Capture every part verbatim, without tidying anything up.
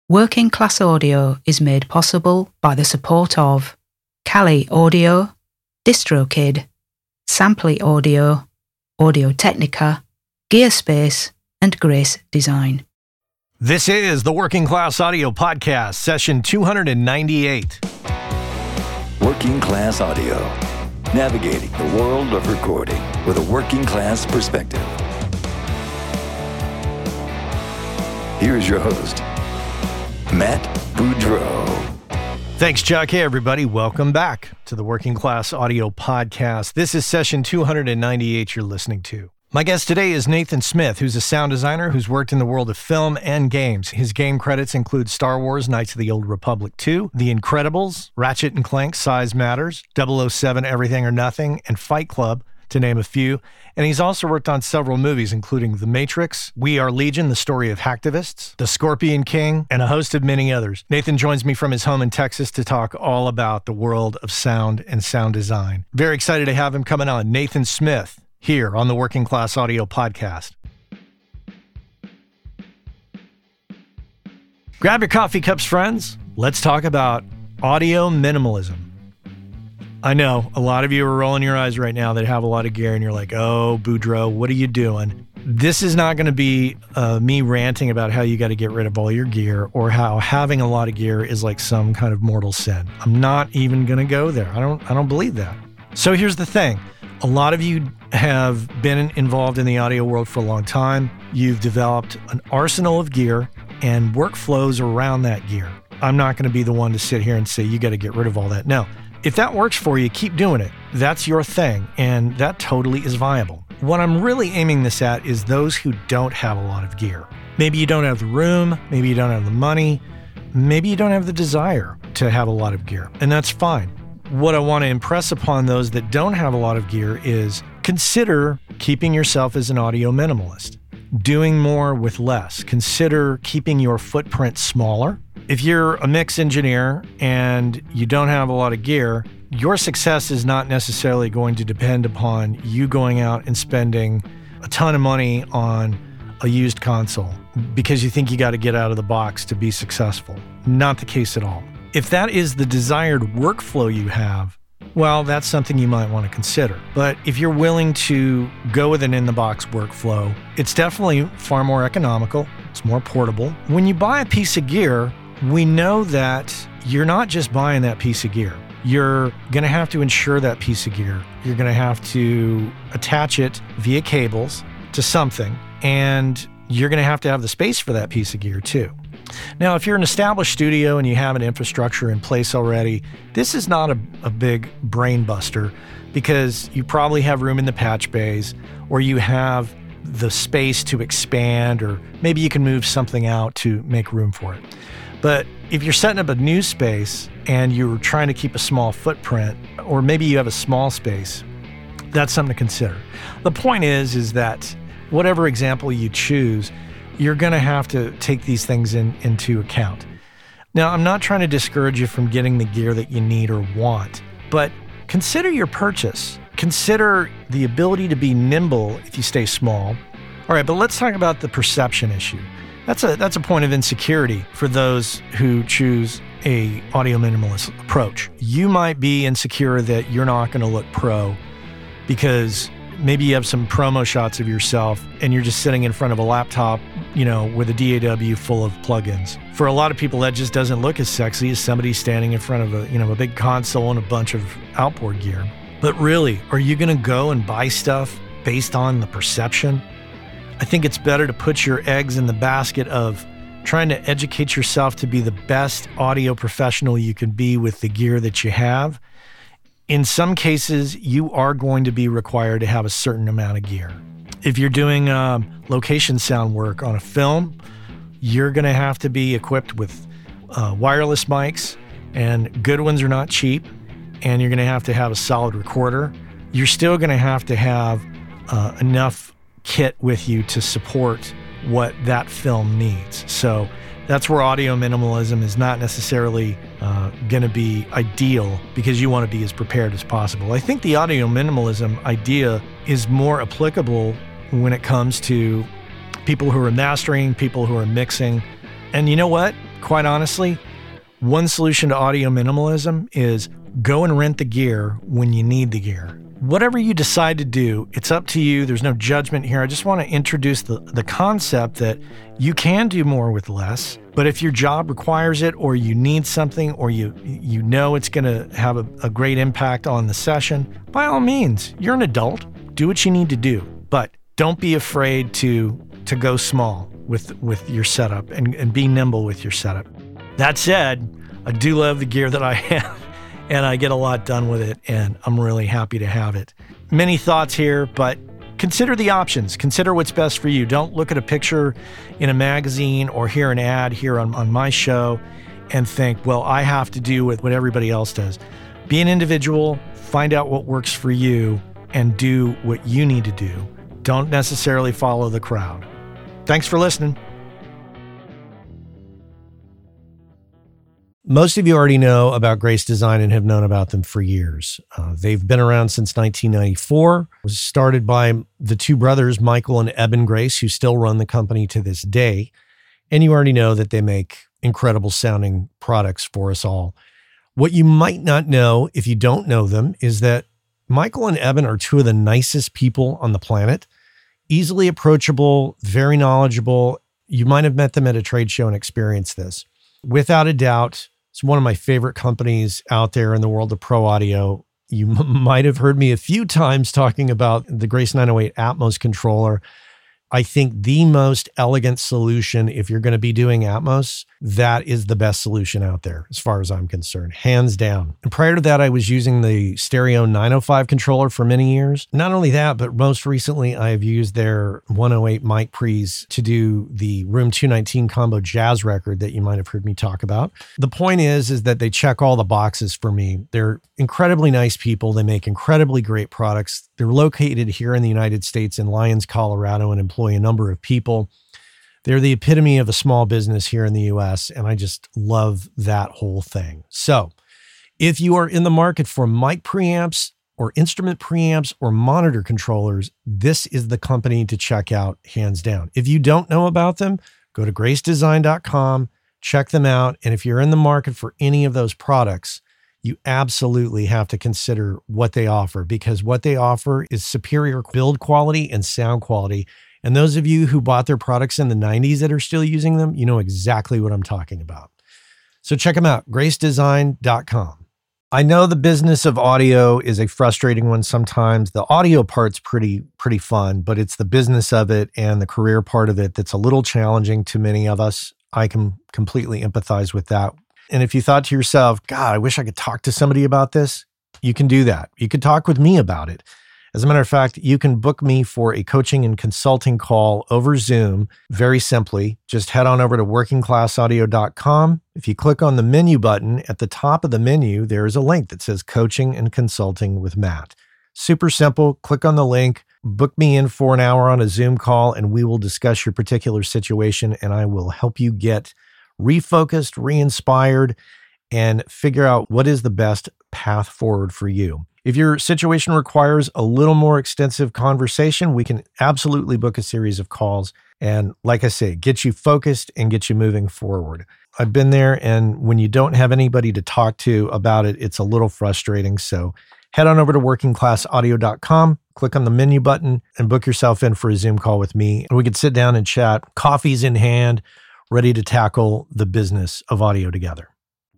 Working Class Audio is made possible by the support of Kali Audio, DistroKid, Sampley Audio, Audio Technica, Gearspace, and Grace Design. This is the Working Class Audio Podcast, session two ninety-eight. Working Class Audio, navigating the world of recording with a working class perspective. Here's your host, Matt Boudreau. Thanks, Chuck. Hey, everybody. Welcome back to the Working Class Audio Podcast. This is session two ninety-eight you're listening to. My guest today is Nathan Smith, who's a sound designer who's worked in the world of film and games. His game credits include Star Wars, Knights of the Old Republic two, The Incredibles, Ratchet and Clank, Size Matters, double oh seven, Everything or Nothing, and Fight Club, to name a few. And he's also worked on several movies, including The Matrix, We Are Legion, The Story of Hacktivists, The Scorpion King, and a host of many others. Nathan joins me from his home in Texas to talk all about the world of sound and sound design. Very excited to have him coming on. Nathan Smith, here on the Working Class Audio Podcast. Grab your coffee cups, friends. Let's talk about audio minimalism. I know a lot of you are rolling your eyes right now that have a lot of gear and you're like, oh, Boudreau, what are you doing? This is not going to be uh, me ranting about how you got to get rid of all your gear or how having a lot of gear is like some kind of mortal sin. I'm not even going to go there. I don't, I don't believe that. So here's the thing. A lot of you have been involved in the audio world for a long time. You've developed an arsenal of gear and workflows around that gear. I'm not going to be the one to sit here and say, you got to get rid of all that. No. If that works for you, keep doing it. That's your thing, and that totally is viable. What I'm really aiming this at is those who don't have a lot of gear. Maybe you don't have the room, maybe you don't have the money, maybe you don't have the desire to have a lot of gear, and that's fine. What I want to impress upon those that don't have a lot of gear is consider keeping yourself as an audio minimalist, doing more with less. Consider keeping your footprint smaller. If you're a mix engineer and you don't have a lot of gear, your success is not necessarily going to depend upon you going out and spending a ton of money on a used console because you think you got to get out of the box to be successful. Not the case at all. If that is the desired workflow you have, well, that's something you might want to consider. But if you're willing to go with an in-the-box workflow, it's definitely far more economical. It's more portable. When you buy a piece of gear, we know that you're not just buying that piece of gear. You're going to have to insure that piece of gear. You're going to have to attach it via cables to something, and you're going to have to have the space for that piece of gear too. Now, if you're an established studio and you have an infrastructure in place already, this is not a, a big brain buster because you probably have room in the patch bays or you have the space to expand, or maybe you can move something out to make room for it. But if you're setting up a new space and you're trying to keep a small footprint, or maybe you have a small space, that's something to consider. The point is, is that whatever example you choose, you're going to have to take these things in, into account. Now, I'm not trying to discourage you from getting the gear that you need or want, but consider your purchase. Consider the ability to be nimble if you stay small. All right, but let's talk about the perception issue. That's a that's a point of insecurity for those who choose a audio minimalist approach. You might be insecure that you're not going to look pro because maybe you have some promo shots of yourself and you're just sitting in front of a laptop, you know, with a D A W full of plugins. For a lot of people, that just doesn't look as sexy as somebody standing in front of a, you know, a big console and a bunch of outboard gear. But really, are you going to go and buy stuff based on the perception? I think it's better to put your eggs in the basket of trying to educate yourself to be the best audio professional you can be with the gear that you have. In some cases, you are going to be required to have a certain amount of gear. If you're doing um, location sound work on a film, you're going to have to be equipped with uh, wireless mics, and good ones are not cheap, and you're going to have to have a solid recorder. You're still going to have to have uh, enough kit with you to support what that film needs. So that's where audio minimalism is not necessarily uh, going to be ideal because you want to be as prepared as possible. I think the audio minimalism idea is more applicable when it comes to people who are mastering, people who are mixing. And you know what? Quite honestly, one solution to audio minimalism is go and rent the gear when you need the gear. Whatever you decide to do, it's up to you. There's no judgment here. I just want to introduce the, the concept that you can do more with less, but if your job requires it, or you need something, or you you know it's going to have a, a great impact on the session, by all means, you're an adult. Do what you need to do, but don't be afraid to to go small with, with your setup and, and be nimble with your setup. That said, I do love the gear that I have, and I get a lot done with it, and I'm really happy to have it. Many thoughts here, but consider the options. Consider what's best for you. Don't look at a picture in a magazine or hear an ad here on, on my show and think, well, I have to do with what everybody else does. Be an individual, find out what works for you, and do what you need to do. Don't necessarily follow the crowd. Thanks for listening. Most of you already know about Grace Design and have known about them for years. Uh, they've been around since nineteen ninety-four. It was started by the two brothers, Michael and Eben Grace, who still run the company to this day. And you already know that they make incredible sounding products for us all. What you might not know, if you don't know them, is that Michael and Eben are two of the nicest people on the planet. Easily approachable, very knowledgeable. You might have met them at a trade show and experienced this. Without a doubt, it's one of my favorite companies out there in the world of pro audio. You m- might have heard me a few times talking about the Grace nine oh eight Atmos controller. I think the most elegant solution, if you're going to be doing Atmos, that is the best solution out there, as far as I'm concerned, hands down. And prior to that, I was using the Stereo nine oh five controller for many years. Not only that, but most recently, I've used their one oh eight mic pre's to do the Room two nineteen combo jazz record that you might have heard me talk about. The point is, is that they check all the boxes for me. They're incredibly nice people. They make incredibly great products. They're located here in the United States in Lyons, Colorado, and employ a number of people. They're the epitome of a small business here in the U S, and I just love that whole thing. So if you are in the market for mic preamps or instrument preamps or monitor controllers, this is the company to check out, hands down. If you don't know about them, go to grace design dot com, check them out. And if you're in the market for any of those products, you absolutely have to consider what they offer, because what they offer is superior build quality and sound quality. And those of you who bought their products in the nineties that are still using them, you know exactly what I'm talking about. So check them out, grace design dot com. I know the business of audio is a frustrating one sometimes. The audio part's pretty, pretty fun, but it's the business of it and the career part of it that's a little challenging to many of us. I can completely empathize with that. And if you thought to yourself, God, I wish I could talk to somebody about this, you can do that. You could talk with me about it. As a matter of fact, you can book me for a coaching and consulting call over Zoom very simply. Just head on over to working class audio dot com. If you click on the menu button at the top of the menu, there is a link that says Coaching and Consulting with Matt. Super simple. Click on the link, book me in for an hour on a Zoom call, and we will discuss your particular situation, and I will help you get refocused, re-inspired, and figure out what is the best path forward for you. If your situation requires a little more extensive conversation, we can absolutely book a series of calls and, like I say, get you focused and get you moving forward. I've been there, and when you don't have anybody to talk to about it, it's a little frustrating. So head on over to working class audio dot com, click on the menu button, and book yourself in for a Zoom call with me. And we could sit down and chat, coffees in hand, ready to tackle the business of audio together.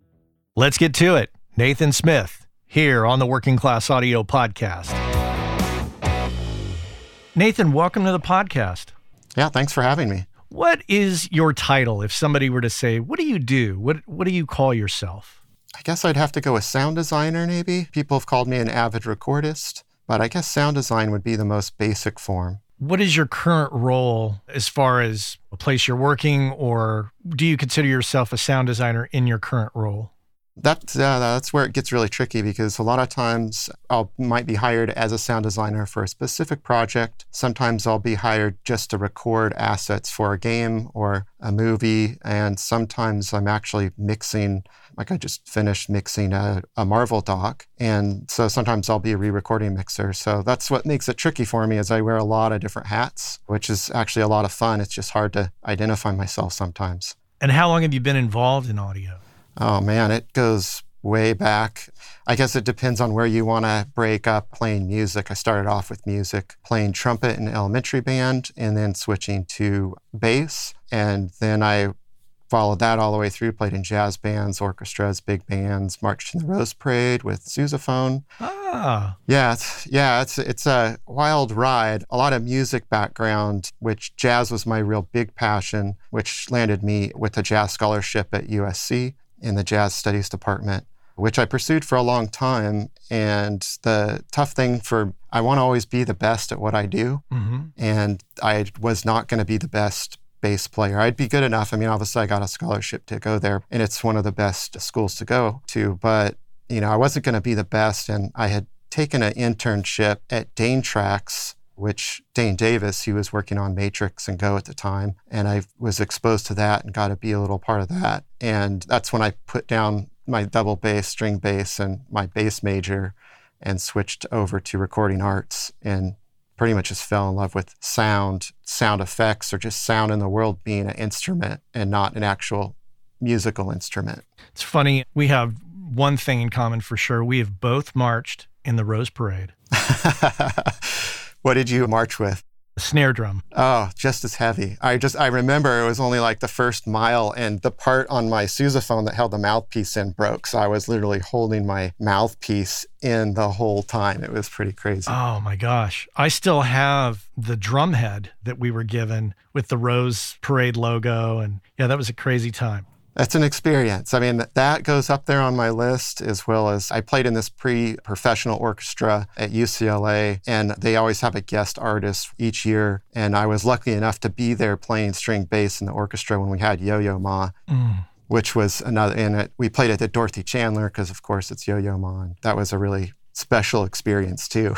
Let's get to it. Nathan Smith, here on the Working Class Audio Podcast. Nathan, welcome to the podcast. Yeah, thanks for having me. What is your title if somebody were to say, what do you do? What what do you call yourself? I guess I'd have to go with sound designer, maybe. People have called me an avid recordist, but I guess sound design would be the most basic form. What is your current role as far as a place you're working, or do you consider yourself a sound designer in your current role? That's, uh, that's where it gets really tricky, because a lot of times I might be hired as a sound designer for a specific project. Sometimes I'll be hired just to record assets for a game or a movie. And sometimes I'm actually mixing, like I just finished mixing a, a Marvel doc. And so sometimes I'll be a re-recording mixer. So that's what makes it tricky for me, is I wear a lot of different hats, which is actually a lot of fun. It's just hard to identify myself sometimes. And how long have you been involved in audio? Oh man, it goes way back. I guess it depends on where you want to break up playing music. I started off with music, playing trumpet in elementary band, and then switching to bass. And then I followed that all the way through, played in jazz bands, orchestras, big bands, marched in the Rose Parade with sousaphone. Ah. Yeah, it's, yeah, it's it's a wild ride. A lot of music background, which jazz was my real big passion, which landed me with a jazz scholarship at U S C in the Jazz Studies department, which I pursued for a long time. And the tough thing for, I want to always be the best at what I do. Mm-hmm. And I was not going to be the best bass player. I'd be good enough. I mean, obviously I got a scholarship to go there and it's one of the best schools to go to, but you know, I wasn't going to be the best. And I had taken an internship at Dane Tracks, which Dane Davis, he was working on Matrix and Go at the time. And I was exposed to that and got to be a little part of that. And that's when I put down my double bass, string bass, and my bass major and switched over to recording arts and pretty much just fell in love with sound, sound effects, or just sound in the world being an instrument and not an actual musical instrument. It's funny. We have one thing in common for sure. We have both marched in the Rose Parade. What did you march with? A snare drum. Oh, just as heavy. I just, I remember it was only like the first mile and the part on my sousaphone that held the mouthpiece in broke. So I was literally holding my mouthpiece in the whole time. It was pretty crazy. Oh my gosh. I still have the drum head that we were given with the Rose Parade logo. And yeah, that was a crazy time. That's an experience. I mean, that goes up there on my list, as well as I played in this pre-professional orchestra at U C L A, and they always have a guest artist each year. And I was lucky enough to be there playing string bass in the orchestra when we had Yo-Yo Ma, mm. which was another, and it, we played it at Dorothy Chandler because, of course, it's Yo-Yo Ma. And that was a really special experience too.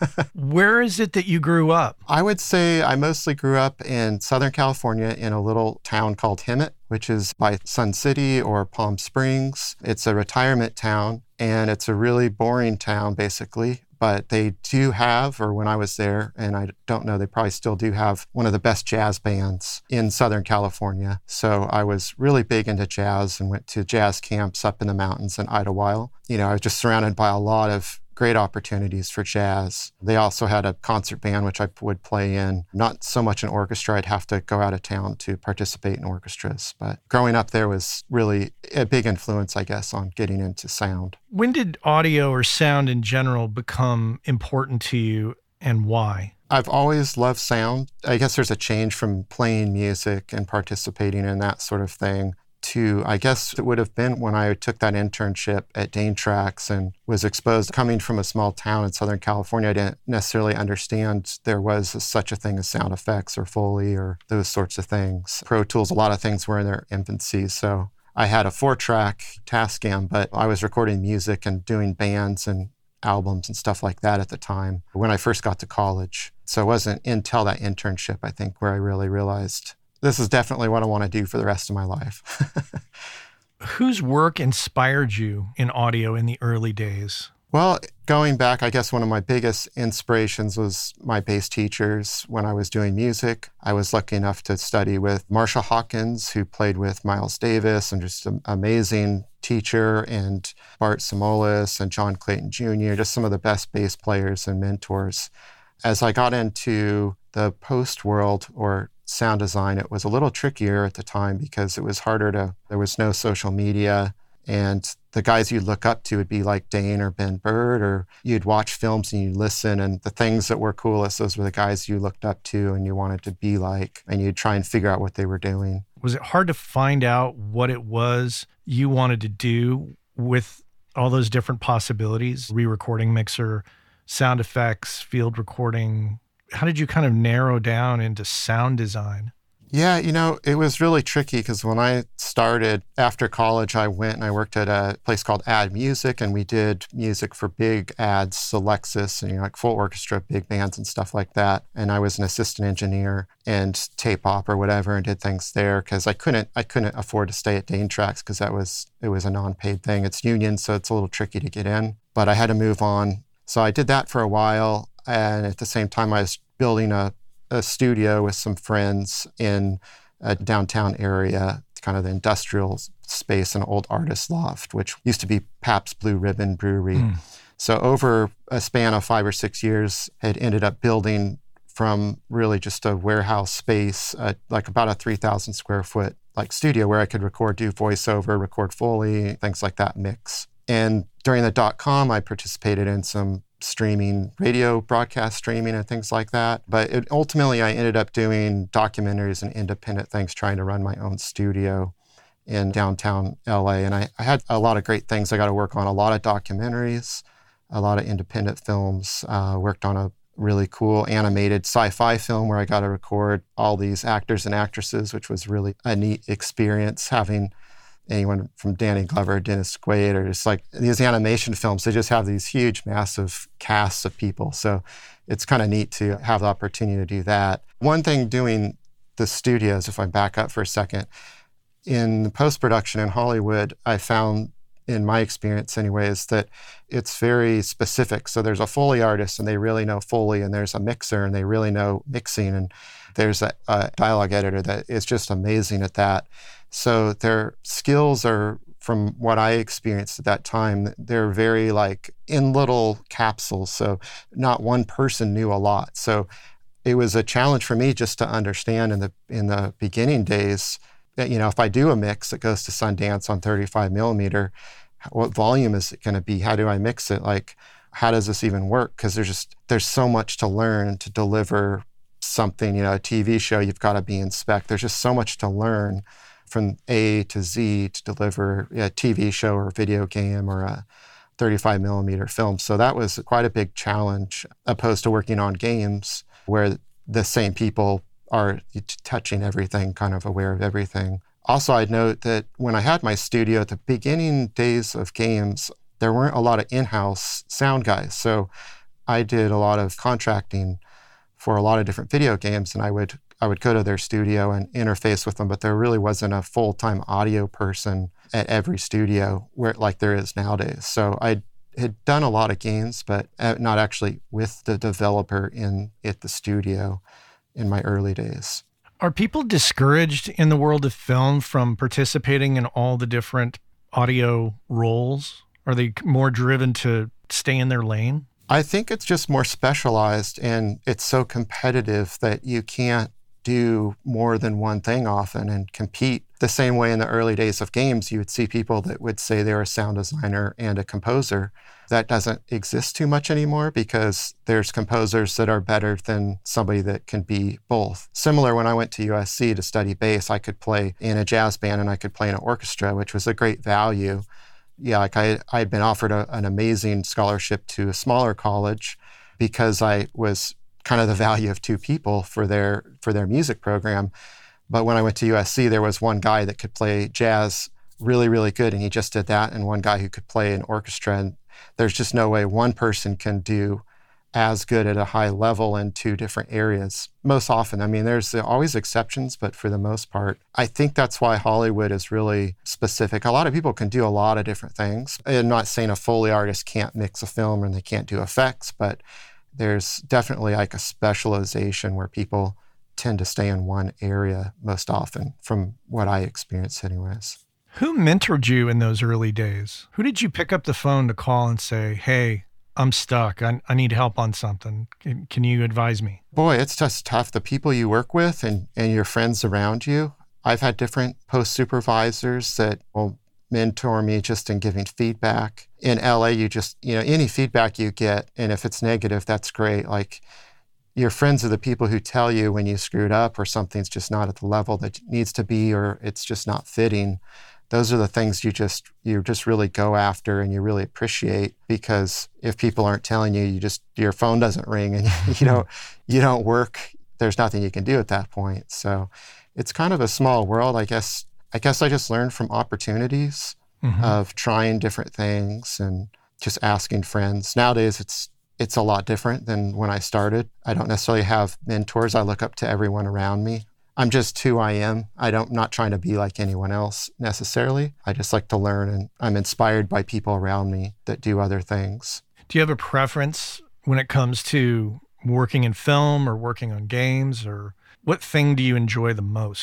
Where is it that you grew up? I would say I mostly grew up in Southern California in a little town called Hemet, which is by Sun City or Palm Springs. It's a retirement town and it's a really boring town basically, but they do have, or when I was there, and I don't know, they probably still do have one of the best jazz bands in Southern California. So I was really big into jazz and went to jazz camps up in the mountains in Idlewild. You know, I was just surrounded by a lot of great opportunities for jazz. They also had a concert band, which I would play in. Not so much an orchestra. I'd have to go out of town to participate in orchestras. But growing up there was really a big influence, I guess, on getting into sound. When did audio or sound in general become important to you and why? I've always loved sound. I guess there's a change from playing music and participating in that sort of thing to, I guess it would have been when I took that internship at Dane Tracks and was exposed. Coming from a small town in Southern California, I didn't necessarily understand there was a, such a thing as sound effects or Foley or those sorts of things. Pro Tools, a lot of things were in their infancy. So I had a four-track Tascam, but I was recording music and doing bands and albums and stuff like that at the time when I first got to college. So it wasn't until that internship, I think, where I really realized this is definitely what I want to do for the rest of my life. Whose work inspired you in audio in the early days? Well, going back, I guess one of my biggest inspirations was my bass teachers when I was doing music. I was lucky enough to study with Marshall Hawkins, who played with Miles Davis, and just an amazing teacher, and Bart Simolis and John Clayton Junior, just some of the best bass players and mentors. As I got into the post world or sound design, it was a little trickier at the time because it was harder to, there was no social media, and the guys you'd look up to would be like Dane or Ben Bird, or you'd watch films and you'd listen, and the things that were coolest, those were the guys you looked up to and you wanted to be like, and you'd try and figure out what they were doing. Was it hard to find out what it was you wanted to do with all those different possibilities? Re-recording mixer, sound effects, field recording. How did you kind of narrow down into sound design? Yeah, you know, it was really tricky because when I started after college, I went and I worked at a place called Ad Music, and we did music for big ads, so Lexus, and you know, like full orchestra, big bands and stuff like that. And I was an assistant engineer and tape op or whatever, and did things there because I couldn't I couldn't afford to stay at Dane Tracks because that was it was a non-paid thing. It's union, so it's a little tricky to get in. But I had to move on, so I did that for a while, and at the same time, I was building a a studio with some friends in a downtown area kind of the industrial space, an old artist loft, which used to be Pabst Blue Ribbon Brewery. Mm. So over a span of five or six years, it ended up building from really just a warehouse space, uh, like about a three thousand square foot like studio where I could record, do voiceover, record Foley, things like that, mix. And during the dot-com, I participated in some streaming, radio broadcast streaming and things like that. But it, ultimately, I ended up doing documentaries and independent things, trying to run my own studio in downtown L A. And I, I had a lot of great things I got to work on, a lot of documentaries, a lot of independent films, uh, worked on a really cool animated sci-fi film where I got to record all these actors and actresses, which was really a neat experience, having anyone from Danny Glover, Dennis Quaid, or just like these animation films, they just have these huge, massive casts of people. So it's kind of neat to have the opportunity to do that. One thing doing the studios, if I back up for a second, in post-production in Hollywood, I found, in my experience anyways, that it's very specific. So there's a Foley artist and they really know Foley, and there's a mixer and they really know mixing, and there's a, a dialogue editor that is just amazing at that. So their skills are, from what I experienced at that time, they're very like in little capsules. So not one person knew a lot. So it was a challenge for me just to understand in the in the beginning days that, you know, if I do a mix that goes to Sundance on thirty-five millimeter, what volume is it going to be? How do I mix it? Like, how does this even work? Because there's just, there's so much to learn to deliver something, you know, a T V show, you've got to be in spec. There's just so much to learn from A to Z to deliver a T V show or a video game or a thirty-five millimeter film. So that was quite a big challenge, opposed to working on games where the same people are touching everything, kind of aware of everything. Also, I'd note that when I had my studio at the beginning days of games, there weren't a lot of in-house sound guys. So I did a lot of contracting for a lot of different video games, and I would I would go to their studio and interface with them, but there really wasn't a full-time audio person at every studio where like there is nowadays. So I had done a lot of games, but not actually with the developer in at the studio in my early days. Are people discouraged in the world of film from participating in all the different audio roles? Are they more driven to stay in their lane? I think it's just more specialized, and it's so competitive that you can't do more than one thing often and compete. The same way in the early days of games, you would see people that would say they're a sound designer and a composer. That doesn't exist too much anymore because there's composers that are better than somebody that can be both. Similar, when I went to U S C to study bass, I could play in a jazz band and I could play in an orchestra, which was a great value. Yeah, like I I had been offered a, an amazing scholarship to a smaller college because I was kind of the value of two people for their for their music program. But when I went to U S C, there was one guy that could play jazz really, really good, and he just did that, and one guy who could play an orchestra. And there's just no way one person can do as good at a high level in two different areas. Most often, I mean, there's always exceptions, but for the most part, I think that's why Hollywood is really specific. A lot of people can do a lot of different things. I'm not saying a Foley artist can't mix a film and they can't do effects, but there's definitely like a specialization where people tend to stay in one area most often, from what I experience anyways. Who mentored you in those early days? Who did you pick up the phone to call and say, hey, I'm stuck. I, I need help on something. Can, can you advise me? Boy, it's just tough. The people you work with and, and your friends around you. I've had different post supervisors that will mentor me just in giving feedback. In L A, you just, you know, any feedback you get, and if it's negative, that's great. Like, your friends are the people who tell you when you screwed up or something's just not at the level that it needs to be, or it's just not fitting. Those are the things you just you just really go after and you really appreciate, because if people aren't telling you, you just your phone doesn't ring and you don't you don't work. There's nothing you can do at that point. So it's kind of a small world, I guess. I guess I just learned from opportunities mm-hmm. of trying different things and just asking friends. Nowadays, it's it's a lot different than when I started. I don't necessarily have mentors. I look up to everyone around me. I'm just who I am. I don't, I'm not trying to be like anyone else necessarily. I just like to learn, and I'm inspired by people around me that do other things. Do you have a preference when it comes to working in film or working on games, or what thing do you enjoy the most?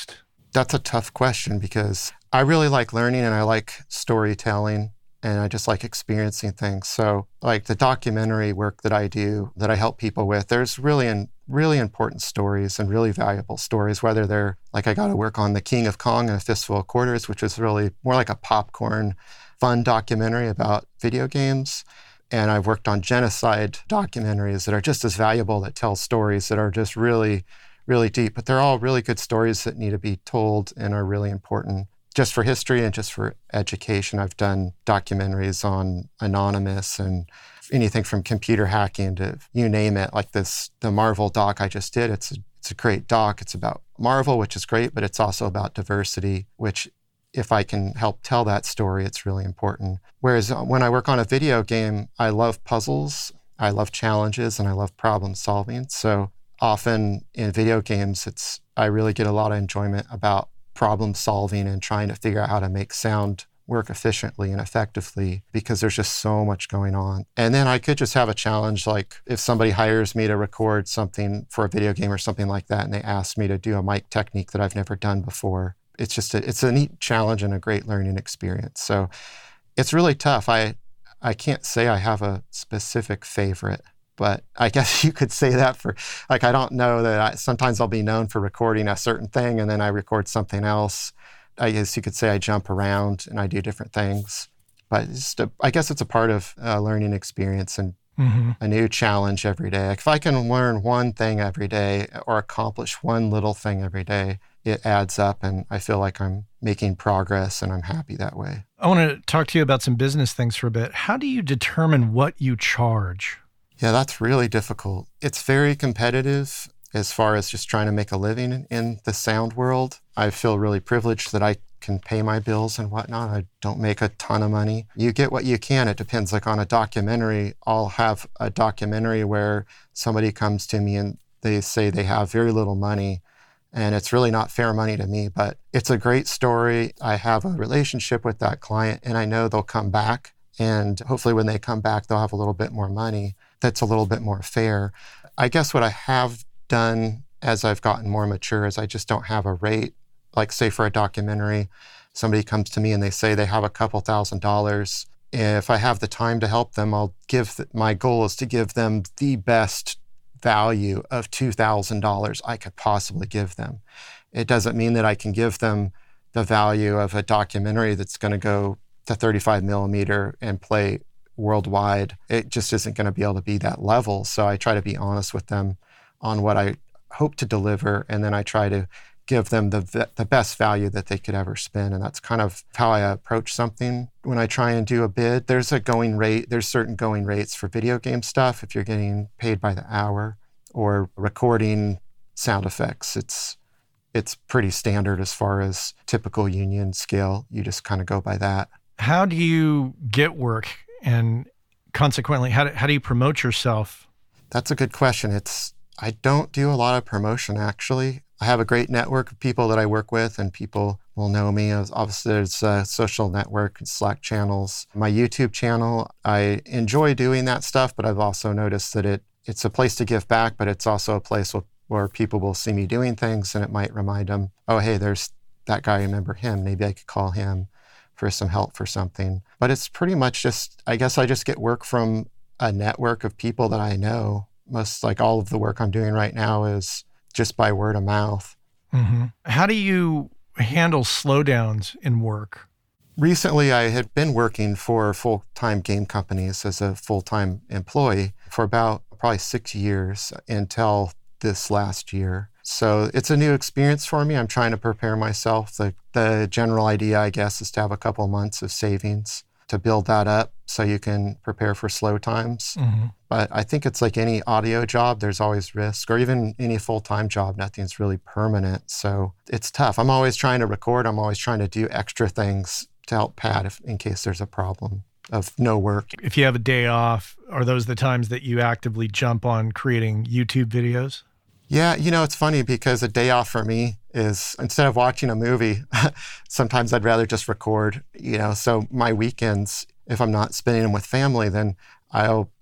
That's a tough question because I really like learning and I like storytelling and I just like experiencing things. So like the documentary work that I do, that I help people with, there's really in, really important stories and really valuable stories, whether they're like I got to work on The King of Kong and a Fistful of Quarters, which is really more like a popcorn fun documentary about video games. And I've worked on genocide documentaries that are just as valuable, that tell stories that are just really, really deep. But they're all really good stories that need to be told and are really important just for history and just for education. I've done documentaries on Anonymous and anything from computer hacking to you name it, like this, the Marvel doc I just did. It's a, it's a great doc. It's about Marvel, which is great, but it's also about diversity, which if I can help tell that story, it's really important. Whereas when I work on a video game, I love puzzles, I love challenges, and I love problem solving. So often in video games, it's I really get a lot of enjoyment about problem solving and trying to figure out how to make sound work efficiently and effectively because there's just so much going on. And then I could just have a challenge, like if somebody hires me to record something for a video game or something like that, and they ask me to do a mic technique that I've never done before. It's just a, it's a neat challenge and a great learning experience. So it's really tough. I I can't say I have a specific favorite, but I guess you could say that for, like, I don't know that I, sometimes I'll be known for recording a certain thing and then I record something else. I guess you could say I jump around and I do different things. But it's just a, I guess it's a part of a learning experience and mm-hmm. a new challenge every day. Like if I can learn one thing every day or accomplish one little thing every day, it adds up and I feel like I'm making progress and I'm happy that way. I want to talk to you about some business things for a bit. How do you determine what you charge? Yeah, that's really difficult. It's very competitive as far as just trying to make a living in the sound world. I feel really privileged that I can pay my bills and whatnot. I don't make a ton of money. You get what you can. It depends. Like on a documentary, I'll have a documentary where somebody comes to me and they say they have very little money. And it's really not fair money to me, but it's a great story. I have a relationship with that client and I know they'll come back. And hopefully when they come back, they'll have a little bit more money that's a little bit more fair. I guess what I have done as I've gotten more mature is I just don't have a rate. Like say for a documentary, somebody comes to me and they say they have a couple thousand dollars. If I have the time to help them, I'll give, the, my goal is to give them the best value of two thousand dollars I could possibly give them. It doesn't mean that I can give them the value of a documentary that's going to go to thirty-five millimeter and play worldwide. It just isn't going to be able to be that level. So I try to be honest with them on what I hope to deliver, and then I try to give them the the best value that they could ever spend. And that's kind of how I approach something when I try and do a bid. There's a going rate. There's certain going rates for video game stuff if you're getting paid by the hour, or recording sound effects. It's it's pretty standard as far as typical union scale. You just kind of go by that. How do you get work, and consequently, how do, how do you promote yourself? That's a good question. It's I don't do a lot of promotion, actually. I have a great network of people that I work with, and people will know me. Obviously, there's a social network, Slack channels. My YouTube channel, I enjoy doing that stuff, but I've also noticed that it it's a place to give back, but it's also a place where, where people will see me doing things, and it might remind them, oh, hey, there's that guy, remember him. Maybe I could call him for some help for something. But it's pretty much just, I guess I just get work from a network of people that I know. Most, like all of the work I'm doing right now is just by word of mouth. Mm-hmm. How do you handle slowdowns in work? Recently, I had been working for full-time game companies as a full-time employee for about probably six years until this last year. So it's a new experience for me. I'm trying to prepare myself. The, the general idea, I guess, is to have a couple months of savings to build that up so you can prepare for slow times. Mm-hmm. But I think it's like any audio job, there's always risk, or even any full-time job, nothing's really permanent. So it's tough. I'm always trying to record. I'm always trying to do extra things to help Pat if, in case there's a problem of no work. If you have a day off, are those the times that you actively jump on creating YouTube videos? Yeah, you know, it's funny because a day off for me is, instead of watching a movie, sometimes I'd rather just record, you know. So my weekends, if I'm not spending them with family, then I'll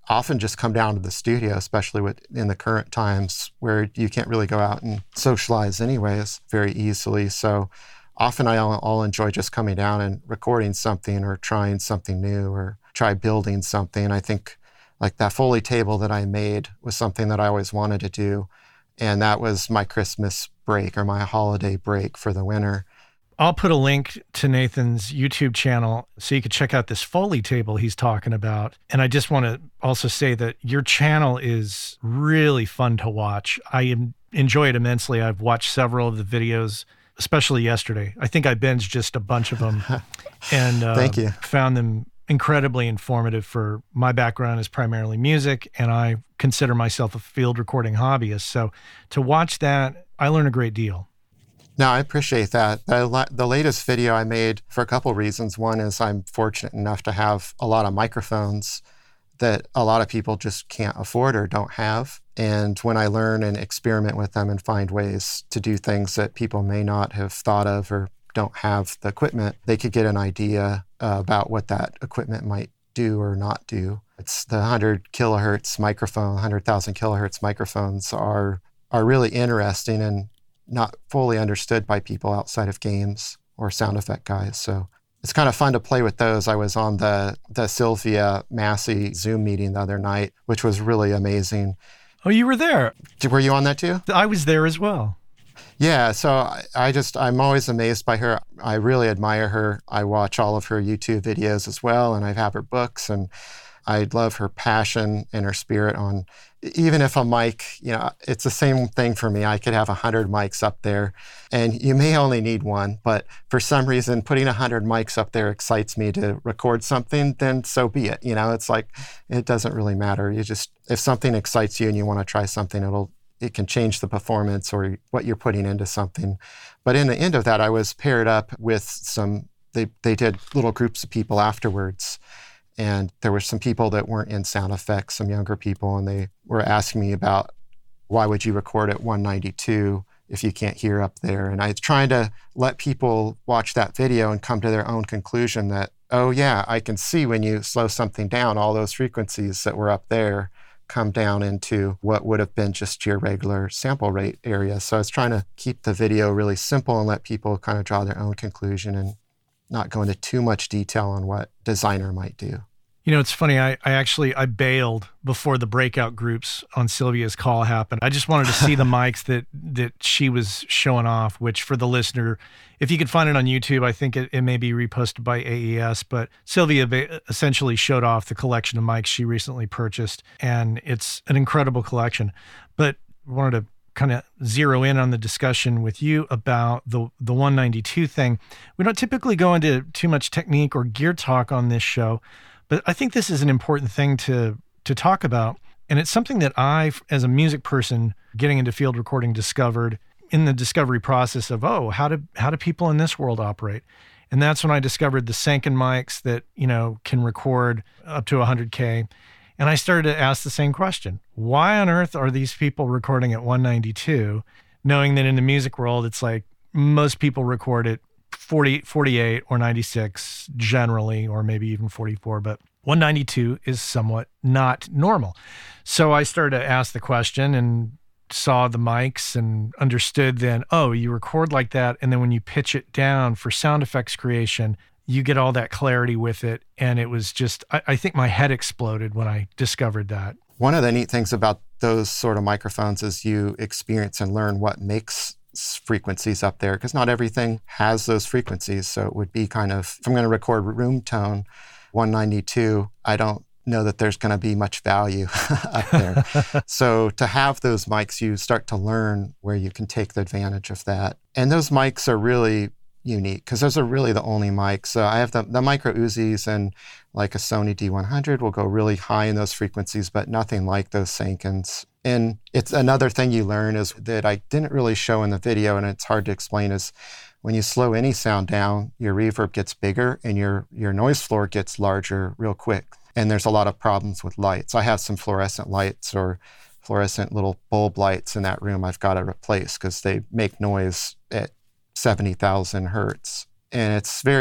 often just come down to the studio, especially with in the current times where you can't really go out and socialize anyways very easily. So often I'll, I'll enjoy just coming down and recording something or trying something new or try building something. I think like that Foley table that I made was something that I always wanted to do. And that was my Christmas break or my holiday break for the winter. I'll put a link to Nathan's YouTube channel so you can check out this Foley table he's talking about. And I just want to also say that your channel is really fun to watch. I am, enjoy it immensely. I've watched several of the videos, especially yesterday. I think I binged just a bunch of them and uh, Thank you. found them incredibly informative. For my background is primarily music, and I consider myself a field recording hobbyist. So to watch that, I learn a great deal. No, I appreciate that. The, la- the latest video I made for a couple of reasons. One is I'm fortunate enough to have a lot of microphones that a lot of people just can't afford or don't have. And when I learn and experiment with them and find ways to do things that people may not have thought of or don't have the equipment, they could get an idea uh, about what that equipment might do or not do. It's the one hundred kilohertz microphone, one hundred thousand kilohertz microphones are are really interesting and not fully understood by people outside of games or sound effect guys. So it's kind of fun to play with those. I was on the the Sylvia Massey Zoom meeting the other night, which was really amazing. Oh, you were there. Were you on that too? I was there as well. Yeah, so I, I just, I'm always amazed by her. I really admire her. I watch all of her YouTube videos as well, and I have her books, and I love her passion and her spirit on, even if a mic, you know, it's the same thing for me. I could have one hundred mics up there, and you may only need one, but for some reason, putting one hundred mics up there excites me to record something, then so be it. You know, it's like, it doesn't really matter. You just, if something excites you and you want to try something, it'll, it can change the performance or what you're putting into something. But in the end of that, I was paired up with some, they, they did little groups of people afterwards. And there were some people that weren't in sound effects, some younger people, and they were asking me about why would you record at one ninety-two if you can't hear up there? And I was trying to let people watch that video and come to their own conclusion that, oh yeah, I can see when you slow something down, all those frequencies that were up there come down into what would have been just your regular sample rate area. So I was trying to keep the video really simple and let people kind of draw their own conclusion and not go into too much detail on what designer might do. You know, it's funny. I, I actually, I bailed before the breakout groups on Sylvia's call happened. I just wanted to see the mics that, that she was showing off, which for the listener, if you could find it on YouTube, I think it, it may be reposted by A E S, but Sylvia ba- essentially showed off the collection of mics she recently purchased, and it's an incredible collection. But I wanted to kind of zero in on the discussion with you about the the one ninety-two thing. We don't typically go into too much technique or gear talk on this show, but I think this is an important thing to to talk about. And it's something that I, as a music person getting into field recording, discovered in the discovery process of, oh, how do how do people in this world operate? And that's when I discovered the Sanken mics that, you know, can record up to one hundred K. And I started to ask the same question. Why on earth are these people recording at one ninety-two, knowing that in the music world, it's like most people record at forty, forty-eight or ninety-six generally, or maybe even forty-four, but one ninety-two is somewhat not normal. So I started to ask the question and saw the mics and understood then, oh, you record like that. And then when you pitch it down for sound effects creation, you get all that clarity with it. And it was just, I, I think my head exploded when I discovered that. One of the neat things about those sort of microphones is you experience and learn what makes frequencies up there, because not everything has those frequencies. So it would be kind of, if I'm going to record room tone, one ninety-two, I don't know that there's going to be much value up there. So to have those mics, you start to learn where you can take the advantage of that. And those mics are really unique because those are really the only mics. So I have the, the micro Uzis, and like a Sony D one hundred will go really high in those frequencies, but nothing like those Sankens. And it's another thing you learn is that I didn't really show in the video, and it's hard to explain, is when you slow any sound down, your reverb gets bigger and your, your noise floor gets larger real quick. And there's a lot of problems with lights. I have some fluorescent lights or fluorescent little bulb lights in that room I've got to replace because they make noise at seventy thousand hertz. And it's very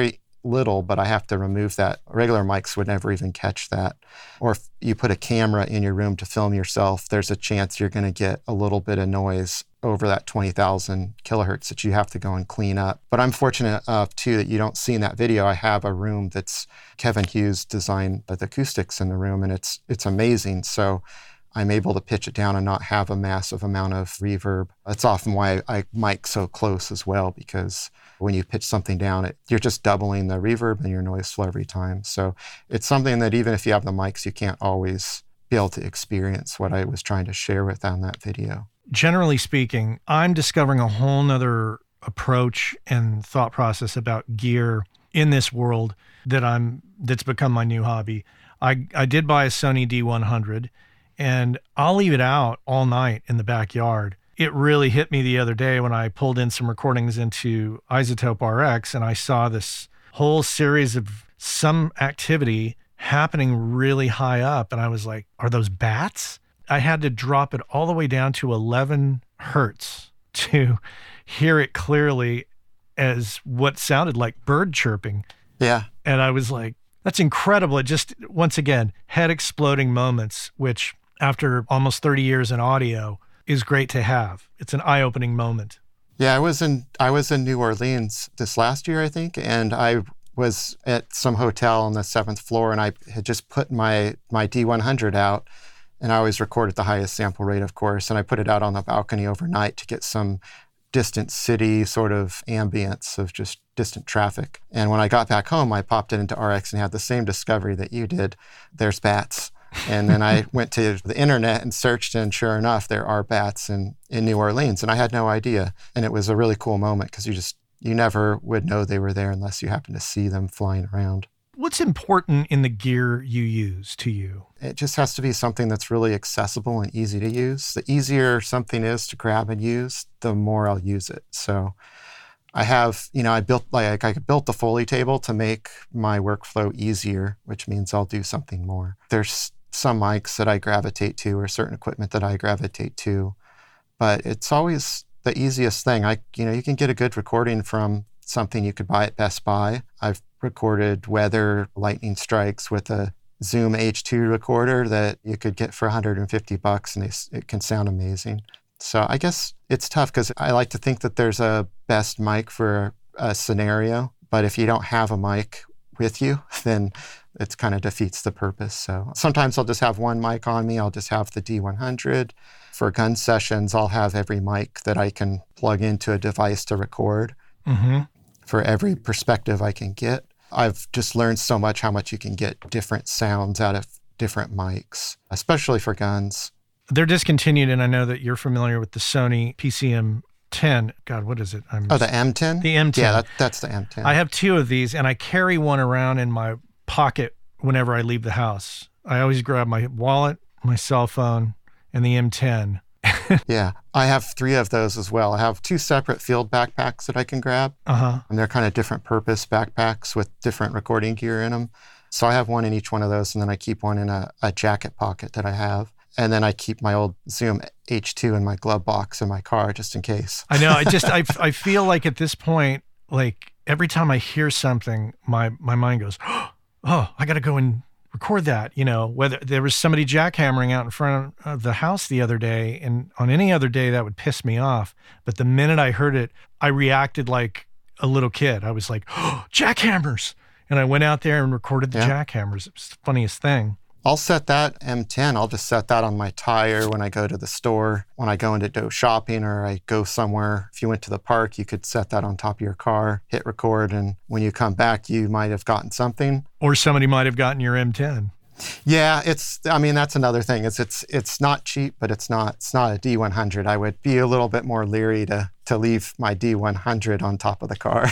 little, but I have to remove that. Regular mics would never even catch that. Or if you put a camera in your room to film yourself, there's a chance you're going to get a little bit of noise over that twenty thousand kilohertz that you have to go and clean up. But I'm fortunate enough, too, that you don't see in that video. I have a room that's Kevin Hughes designed the acoustics in the room, and it's it's amazing. So I'm able to pitch it down and not have a massive amount of reverb. That's often why I mic so close as well, because when you pitch something down, it, you're just doubling the reverb and your noise floor every time. So it's something that even if you have the mics, you can't always be able to experience what I was trying to share with on that video. Generally speaking, I'm discovering a whole nother approach and thought process about gear in this world that I'm that's become my new hobby. I, I did buy a Sony D one hundred, and I'll leave it out all night in the backyard. It really hit me the other day when I pulled in some recordings into iZotope R X, and I saw this whole series of some activity happening really high up. And I was like, are those bats? I had to drop it all the way down to eleven hertz to hear it clearly as what sounded like bird chirping. Yeah. And I was like, that's incredible. It just, once again, head exploding moments, which after almost thirty years in audio is great to have. It's an eye-opening moment. Yeah, I was in I was in New Orleans this last year, I think, and I was at some hotel on the seventh floor, and I had just put my my D one hundred out, and I always record at the highest sample rate, of course, and I put it out on the balcony overnight to get some distant city sort of ambience of just distant traffic. And when I got back home, I popped it into R X and had the same discovery that you did. There's bats. And then I went to the internet and searched, and sure enough, there are bats in, in New Orleans, and I had no idea. And it was a really cool moment because you just, you never would know they were there unless you happened to see them flying around. What's important in the gear you use to you? It just has to be something that's really accessible and easy to use. The easier something is to grab and use, the more I'll use it. So I have, you know, I built like I built the Foley table to make my workflow easier, which means I'll do something more. There's some mics that I gravitate to or certain equipment that I gravitate to, but it's always the easiest thing. I, you know, you can get a good recording from something you could buy at Best Buy. I've recorded weather, lightning strikes with a Zoom H two recorder that you could get for one hundred fifty bucks, and they, it can sound amazing. So I guess it's tough because I like to think that there's a best mic for a scenario, but if you don't have a mic with you, then it kind of defeats the purpose. So sometimes I'll just have one mic on me. I'll just have the D one hundred. For gun sessions, I'll have every mic that I can plug into a device to record Mm-hmm. for every perspective I can get. I've just learned so much how much you can get different sounds out of different mics, especially for guns. They're discontinued, and I know that you're familiar with the Sony P C M ten. God, what is it? I'm Oh, the M ten? The M ten. Yeah, that, that's the M ten. I have two of these, and I carry one around in my pocket whenever I leave the house. I always grab my wallet, my cell phone, and the M ten. Yeah, I have three of those as well. I have two separate field backpacks that I can grab, Uh-huh. and they're kind of different purpose backpacks with different recording gear in them. So I have one in each one of those, and then I keep one in a, a jacket pocket that I have. And then I keep my old Zoom H two in my glove box in my car just in case. I know. I just, I, I feel like at this point, like every time I hear something, my, my mind goes, oh, I got to go and record that. You know, whether there was somebody jackhammering out in front of the house the other day, and on any other day that would piss me off. But the minute I heard it, I reacted like a little kid. I was like, oh, jackhammers. And I went out there and recorded the Yeah. jackhammers. It was the funniest thing. I'll set that M ten. I'll just set that on my tire when I go to the store, when I go into go shopping or I go somewhere. If you went to the park, you could set that on top of your car, hit record, and when you come back, you might have gotten something. Or somebody might have gotten your M ten. Yeah, it's, I mean, that's another thing. It's it's it's not cheap, but it's not it's not a D one hundred. I would be a little bit more leery to to leave my D one hundred on top of the car.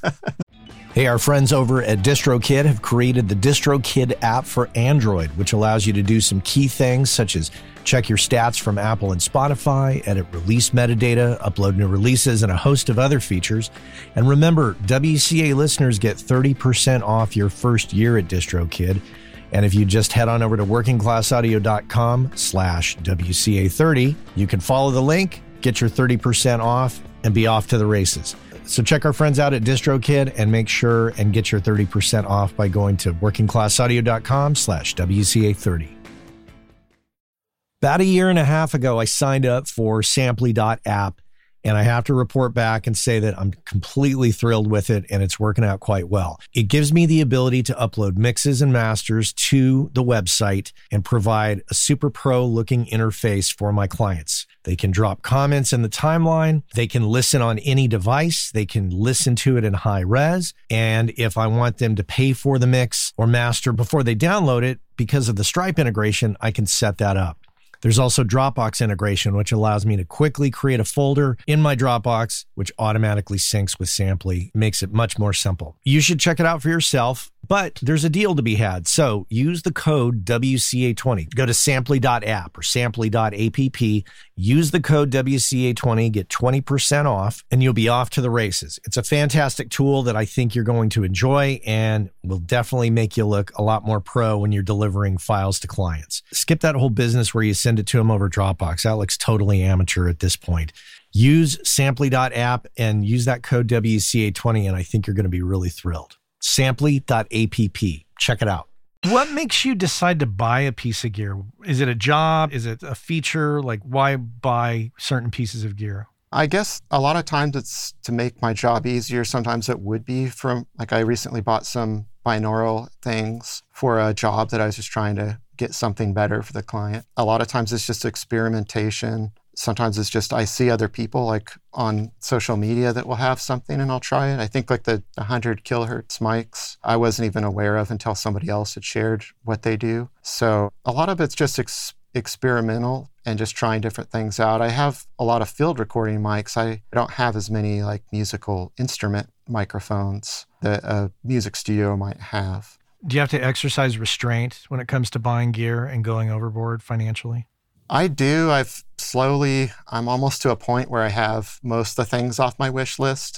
Hey, our friends over at DistroKid have created the DistroKid app for Android, which allows you to do some key things such as check your stats from Apple and Spotify, edit release metadata, upload new releases, and a host of other features. And remember, W C A listeners get thirty percent off your first year at DistroKid. And if you just head on over to workingclassaudio.com slash WCA30, you can follow the link, get your thirty percent off, and be off to the races. So check our friends out at DistroKid and make sure and get your thirty percent off by going to workingclassaudio.com slash WCA30. About a year and a half ago, I signed up for Samply dot app, and I have to report back and say that I'm completely thrilled with it, and it's working out quite well. It gives me the ability to upload mixes and masters to the website and provide a super pro looking interface for my clients. They can drop comments in the timeline. They can listen on any device. They can listen to it in high res. And if I want them to pay for the mix or master before they download it, because of the Stripe integration, I can set that up. There's also Dropbox integration, which allows me to quickly create a folder in my Dropbox, which automatically syncs with Samply, makes it much more simple. You should check it out for yourself, but there's a deal to be had. So use the code W C A twenty. Go to Samply dot app or Samply dot app. Use the code W C A twenty, get twenty percent off, and you'll be off to the races. It's a fantastic tool that I think you're going to enjoy and will definitely make you look a lot more pro when you're delivering files to clients. Skip that whole business where you send it to them over Dropbox. That looks totally amateur at this point. Use Samply dot app and use that code W C A twenty, and I think you're going to be really thrilled. Samply dot app. Check it out. What makes you decide to buy a piece of gear? Is it a job? Is it a feature? Like, why buy certain pieces of gear? I guess a lot of times it's to make my job easier. Sometimes it would be from, like I recently bought some binaural things for a job that I was just trying to get something better for the client. A lot of times it's just experimentation. Sometimes it's just I see other people like on social media that will have something and I'll try it. I think like the one hundred kilohertz mics, I wasn't even aware of until somebody else had shared what they do. So a lot of it's just ex- experimental and just trying different things out. I have a lot of field recording mics. I don't have as many like musical instrument microphones that a music studio might have. Do you have to exercise restraint when it comes to buying gear and going overboard financially? I do. I've slowly, I'm almost to a point where I have most of the things off my wish list.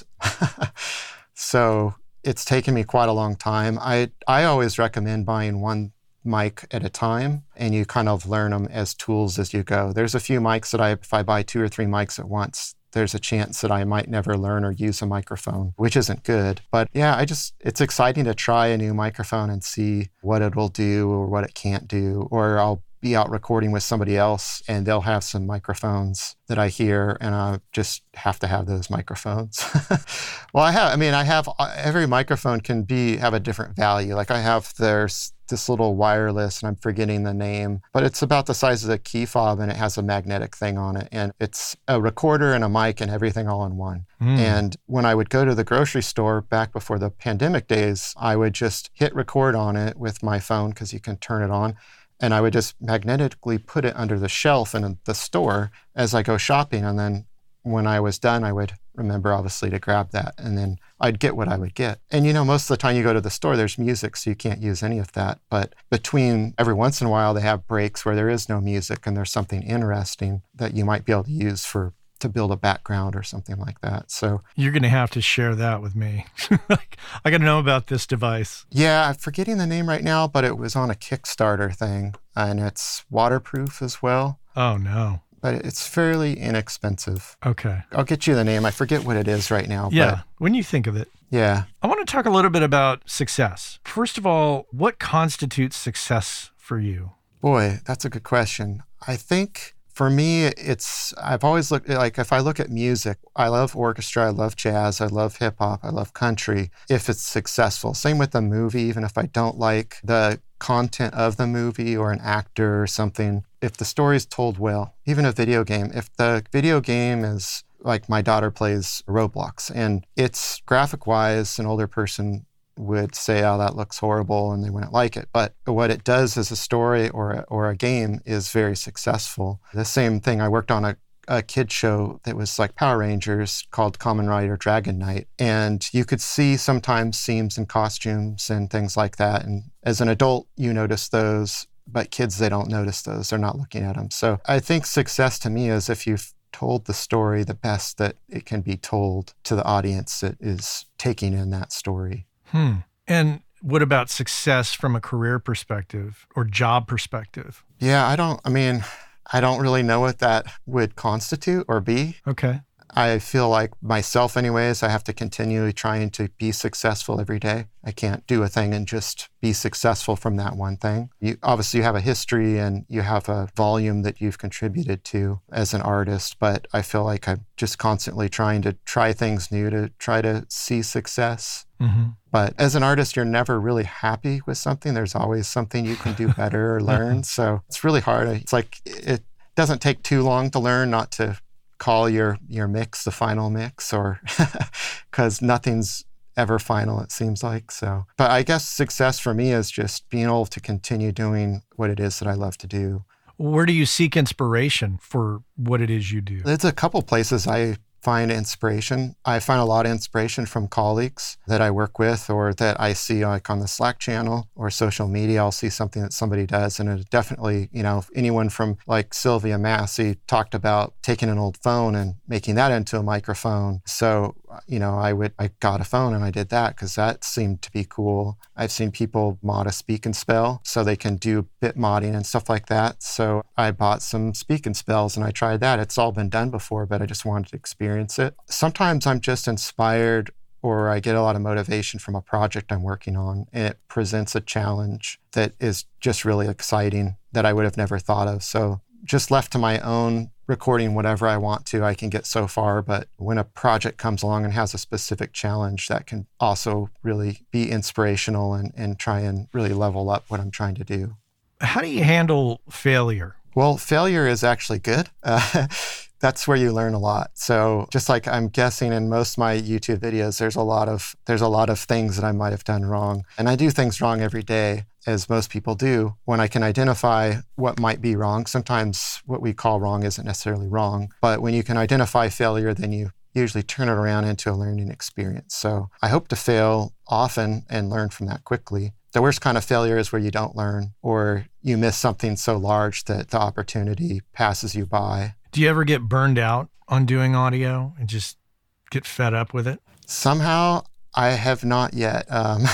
So it's taken me quite a long time. I, I always recommend buying one mic at a time, and you kind of learn them as tools as you go. There's a few mics that I, if I buy two or three mics at once, there's a chance that I might never learn or use a microphone, which isn't good. But yeah, I just, it's exciting to try a new microphone and see what it will do or what it can't do. Or I'll be out recording with somebody else and they'll have some microphones that I hear and I just have to have those microphones. Well, I have, I mean, I have, every microphone can be, have a different value. Like I have, there's this little wireless and I'm forgetting the name, but it's about the size of a key fob and it has a magnetic thing on it. And it's a recorder and a mic and everything all in one. Mm. And when I would go to the grocery store back before the pandemic days, I would just hit record on it with my phone because you can turn it on. And I would just magnetically put it under the shelf in the store as I go shopping. And then when I was done, I would remember obviously to grab that and then I'd get what I would get. And you know, most of the time you go to the store, there's music, so you can't use any of that. But between every once in a while, they have breaks where there is no music and there's something interesting that you might be able to use for to build a background or something like that. So you're going to have to share that with me. I got to know about this device. Yeah, I'm forgetting the name right now, but it was on a Kickstarter thing and it's waterproof as well. Oh, no. But it's fairly inexpensive. Okay. I'll get you the name. I forget what it is right now. Yeah, but when you think of it. Yeah. I want to talk a little bit about success. First of all, what constitutes success for you? Boy, that's a good question. I think for me, it's, I've always looked, like if I look at music, I love orchestra, I love jazz, I love hip hop, I love country, if it's successful. Same with the movie, even if I don't like the content of the movie or an actor or something, if the story is told well, even a video game, if the video game is like my daughter plays Roblox and it's graphic wise, an older person would say, oh, that looks horrible, and they wouldn't like it. But what it does as a story or a, or a game is very successful. The same thing, I worked on a, a kid show that was like Power Rangers called Kamen Rider Dragon Knight. And you could see sometimes seams and costumes and things like that. And as an adult, you notice those, but kids, they don't notice those. They're not looking at them. So I think success to me is if you've told the story the best that it can be told to the audience that is taking in that story. Hmm. And what about success from a career perspective or job perspective? Yeah, I don't, I mean, I don't really know what that would constitute or be. Okay. I feel like myself anyways, I have to continually trying to be successful every day. I can't do a thing and just be successful from that one thing. You obviously you have a history and you have a volume that you've contributed to as an artist, but I feel like I'm just constantly trying to try things new to try to see success. Mm-hmm. But as an artist, you're never really happy with something. There's always something you can do better or learn. So it's really hard. It's like it doesn't take too long to learn not to call your your mix the final mix, or because nothing's ever final, it seems like. So, but I guess success for me is just being able to continue doing what it is that I love to do. Where do you seek inspiration for what it is you do? There's a couple places I find inspiration. I find a lot of inspiration from colleagues that I work with or that I see like on the Slack channel or social media. I'll see something that somebody does, and it definitely, you know, anyone from like Sylvia Massey talked about taking an old phone and making that into a microphone. So, you know, I would, I got a phone and I did that because that seemed to be cool. I've seen people mod a Speak and Spell so they can do bit modding and stuff like that. So I bought some Speak and Spells and I tried that. It's all been done before, but I just wanted to experience it. Sometimes I'm just inspired or I get a lot of motivation from a project I'm working on, and it presents a challenge that is just really exciting that I would have never thought of. So just left to my own recording whatever I want to, I can get so far. But when a project comes along and has a specific challenge, that can also really be inspirational and, and try and really level up what I'm trying to do. How do you handle failure? Well, failure is actually good. Uh, that's where you learn a lot. So just like I'm guessing in most of my YouTube videos, there's a lot of there's a lot of things that I might have done wrong. And I do things wrong every day, as most people do. When I can identify what might be wrong, sometimes what we call wrong isn't necessarily wrong. But when you can identify failure, then you usually turn it around into a learning experience. So I hope to fail often and learn from that quickly. The worst kind of failure is where you don't learn or you miss something so large that the opportunity passes you by. Do you ever get burned out on doing audio and just get fed up with it? Somehow, I have not yet. Um,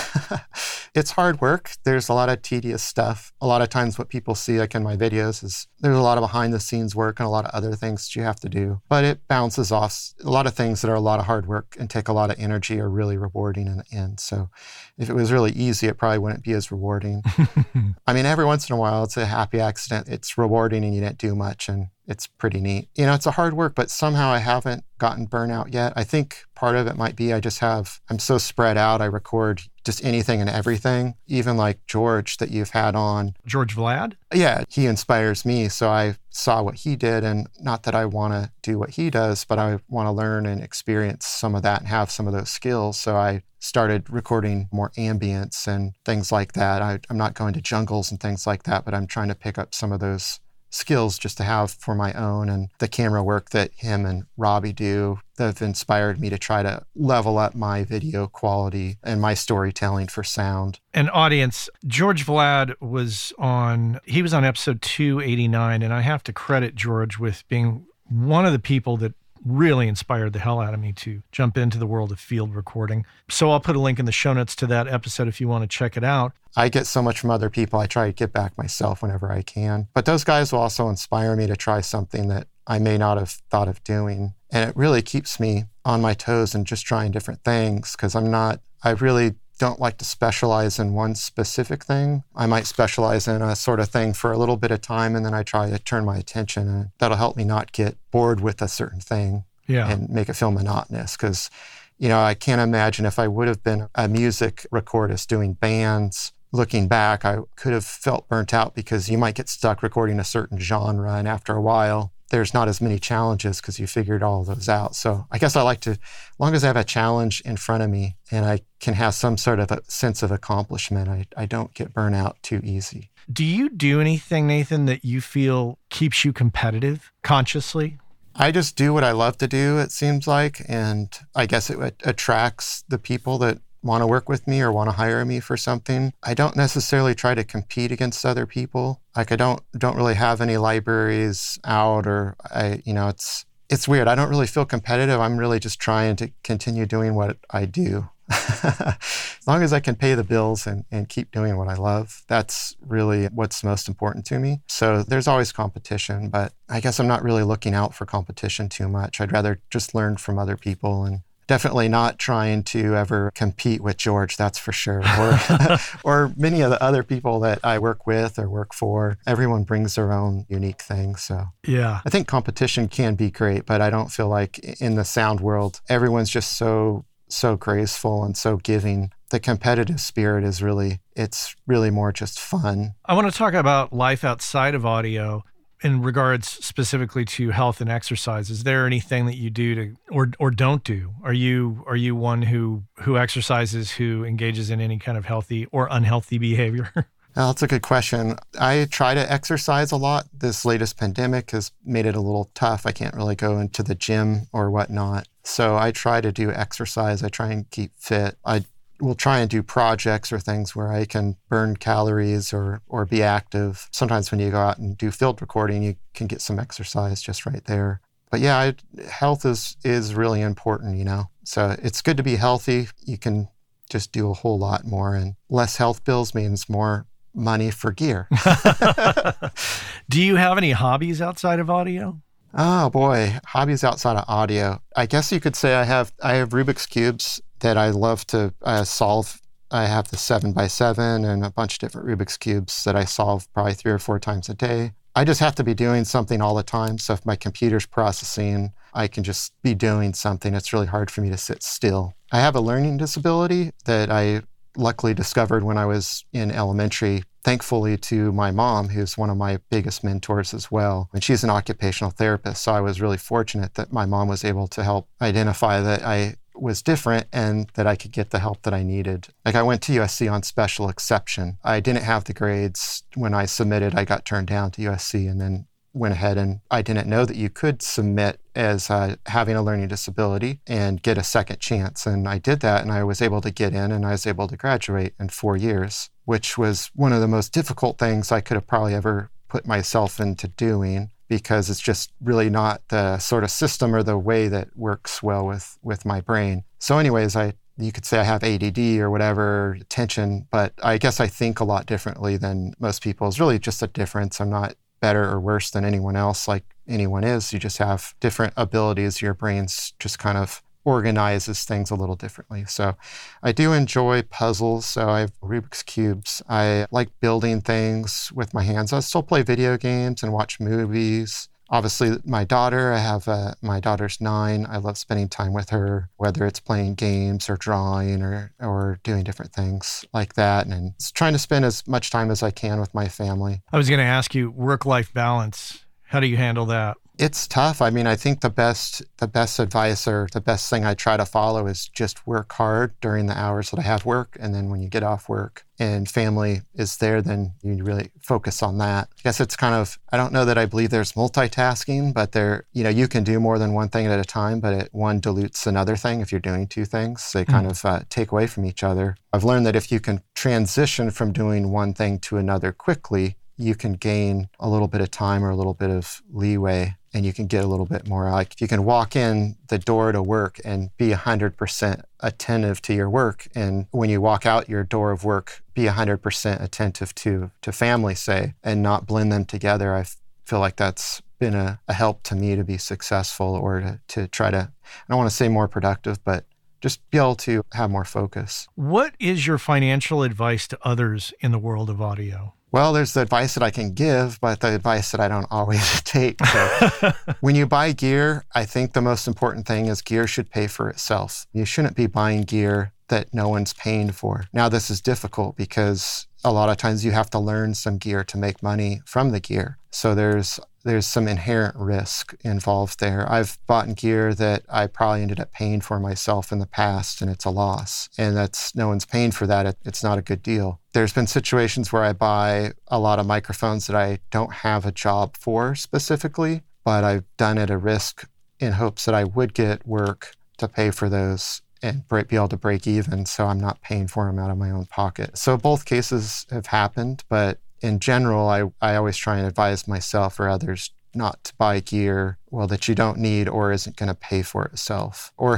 it's hard work. There's a lot of tedious stuff. A lot of times what people see like in my videos is there's a lot of behind the scenes work and a lot of other things that you have to do. But it bounces off. A lot of things that are a lot of hard work and take a lot of energy are really rewarding in the end. So if it was really easy, it probably wouldn't be as rewarding. I mean, every once in a while, it's a happy accident. It's rewarding and you didn't do much, and it's pretty neat. You know, it's a hard work, but somehow I haven't gotten burnout yet. I think part of it might be I just have, I'm so spread out. I record just anything and everything, even like George that you've had on. George Vlad? Yeah, he inspires me. So I saw what he did, and not that I want to do what he does, but I want to learn and experience some of that and have some of those skills. So I started recording more ambience and things like that. I, I'm not going to jungles and things like that, but I'm trying to pick up some of those skills just to have for my own, and the camera work that him and Robbie do that have inspired me to try to level up my video quality and my storytelling for sound. An audience, George Vlad was on, he was on episode two eighty-nine, and I have to credit George with being one of the people that really inspired the hell out of me to jump into the world of field recording. So I'll put a link in the show notes to that episode if you want to check it out. I get so much from other people. I try to get back myself whenever I can. But those guys will also inspire me to try something that I may not have thought of doing. And it really keeps me on my toes and just trying different things, because I'm not, I really don't like to specialize in one specific thing. I might specialize in a sort of thing for a little bit of time, and then I try to turn my attention, and that'll help me not get bored with a certain thing yeah. and make it feel monotonous. Because, you know, I can't imagine if I would have been a music recordist doing bands, looking back, I could have felt burnt out because you might get stuck recording a certain genre, and after a while, there's not as many challenges because you figured all of those out. So I guess I like to, as long as I have a challenge in front of me and I can have some sort of a sense of accomplishment, I, I don't get burnt out too easy. Do you do anything, Nathan, that you feel keeps you competitive consciously? I just do what I love to do, it seems like. And I guess it attracts the people that want to work with me or want to hire me for something. I don't necessarily try to compete against other people. Like I don't don't really have any libraries out, or I, you know, it's it's weird. I don't really feel competitive. I'm really just trying to continue doing what I do. As long as I can pay the bills and, and keep doing what I love, that's really what's most important to me. So there's always competition, but I guess I'm not really looking out for competition too much. I'd rather just learn from other people, and definitely not trying to ever compete with George, that's for sure. Or, or many of the other people that I work with or work for. Everyone brings their own unique thing. So yeah, I think competition can be great, but I don't feel like in the sound world, everyone's just so, so graceful and so giving. The competitive spirit is really, it's really more just fun. I want to talk about life outside of audio. In regards specifically to health and exercise, is there anything that you do to or or don't do? Are you are you one who who exercises, who engages in any kind of healthy or unhealthy behavior? Well, that's a good question. I try to exercise a lot. This latest pandemic has made it a little tough. I can't really go into the gym or whatnot. So I try to do exercise. I try and keep fit. I will try and do projects or things where I can burn calories or or be active. Sometimes when you go out and do field recording, you can get some exercise just right there. But yeah, I, health is is really important, you know. So it's good to be healthy. You can just do a whole lot more, and less health bills means more money for gear. Do you have any hobbies outside of audio? Oh boy, hobbies outside of audio. I guess you could say I have I have Rubik's Cubes that I love to uh, solve. I have the seven by seven and a bunch of different Rubik's Cubes that I solve probably three or four times a day. I just have to be doing something all the time. So if my computer's processing, I can just be doing something. It's really hard for me to sit still. I have a learning disability that I luckily discovered when I was in elementary, thankfully to my mom, who's one of my biggest mentors as well. And she's an occupational therapist. So I was really fortunate that my mom was able to help identify that I was different and that I could get the help that I needed. Like I went to U S C on special exception. I didn't have the grades when I submitted. I got turned down to U S C and then went ahead, and I didn't know that you could submit as uh, having a learning disability and get a second chance. And I did that, and I was able to get in, and I was able to graduate in four years, which was one of the most difficult things I could have probably ever put myself into doing, because it's just really not the sort of system or the way that works well with, with my brain. So anyways, I you could say I have A D D or whatever, attention, but I guess I think a lot differently than most people. It's really just a difference. I'm not better or worse than anyone else like anyone is. You just have different abilities. Your brain's just kind of organizes things a little differently. So I do enjoy puzzles. So I have Rubik's Cubes. I like building things with my hands. I still play video games and watch movies. Obviously, my daughter, I have, uh, my daughter's nine. I love spending time with her, whether it's playing games or drawing or, or doing different things like that. And it's trying to spend as much time as I can with my family. I was going to ask you, work-life balance. How do you handle that? It's tough. I mean, I think the best the best advice or the best thing I try to follow is just work hard during the hours that I have work. And then when you get off work and family is there, then you really focus on that. I guess it's kind of, I don't know that I believe there's multitasking, but there, you know, you can do more than one thing at a time, but it, one dilutes another thing. If you're doing two things, they kind mm. of uh, take away from each other. I've learned that if you can transition from doing one thing to another quickly, you can gain a little bit of time or a little bit of leeway, and you can get a little bit more. Like if you can walk in the door to work and be one hundred percent attentive to your work, and when you walk out your door of work, be one hundred percent attentive to to family, say, and not blend them together, I feel like that's been a, a help to me to be successful, or to, to try to, I don't want to say more productive, but just be able to have more focus. What is your financial advice to others in the world of audio? Well, there's the advice that I can give, but the advice that I don't always take. So when you buy gear, I think the most important thing is gear should pay for itself. You shouldn't be buying gear that no one's paying for. Now, this is difficult because a lot of times you have to learn some gear to make money from the gear. So there's there's some inherent risk involved there. I've bought gear that I probably ended up paying for myself in the past, and it's a loss. And that's, no one's paying for that. It, it's not a good deal. There's been situations where I buy a lot of microphones that I don't have a job for specifically, but I've done it at a risk in hopes that I would get work to pay for those and be able to break even, so I'm not paying for them out of my own pocket. So both cases have happened, but in general, I, I always try and advise myself or others not to buy gear, well, that you don't need or isn't going to pay for itself, or help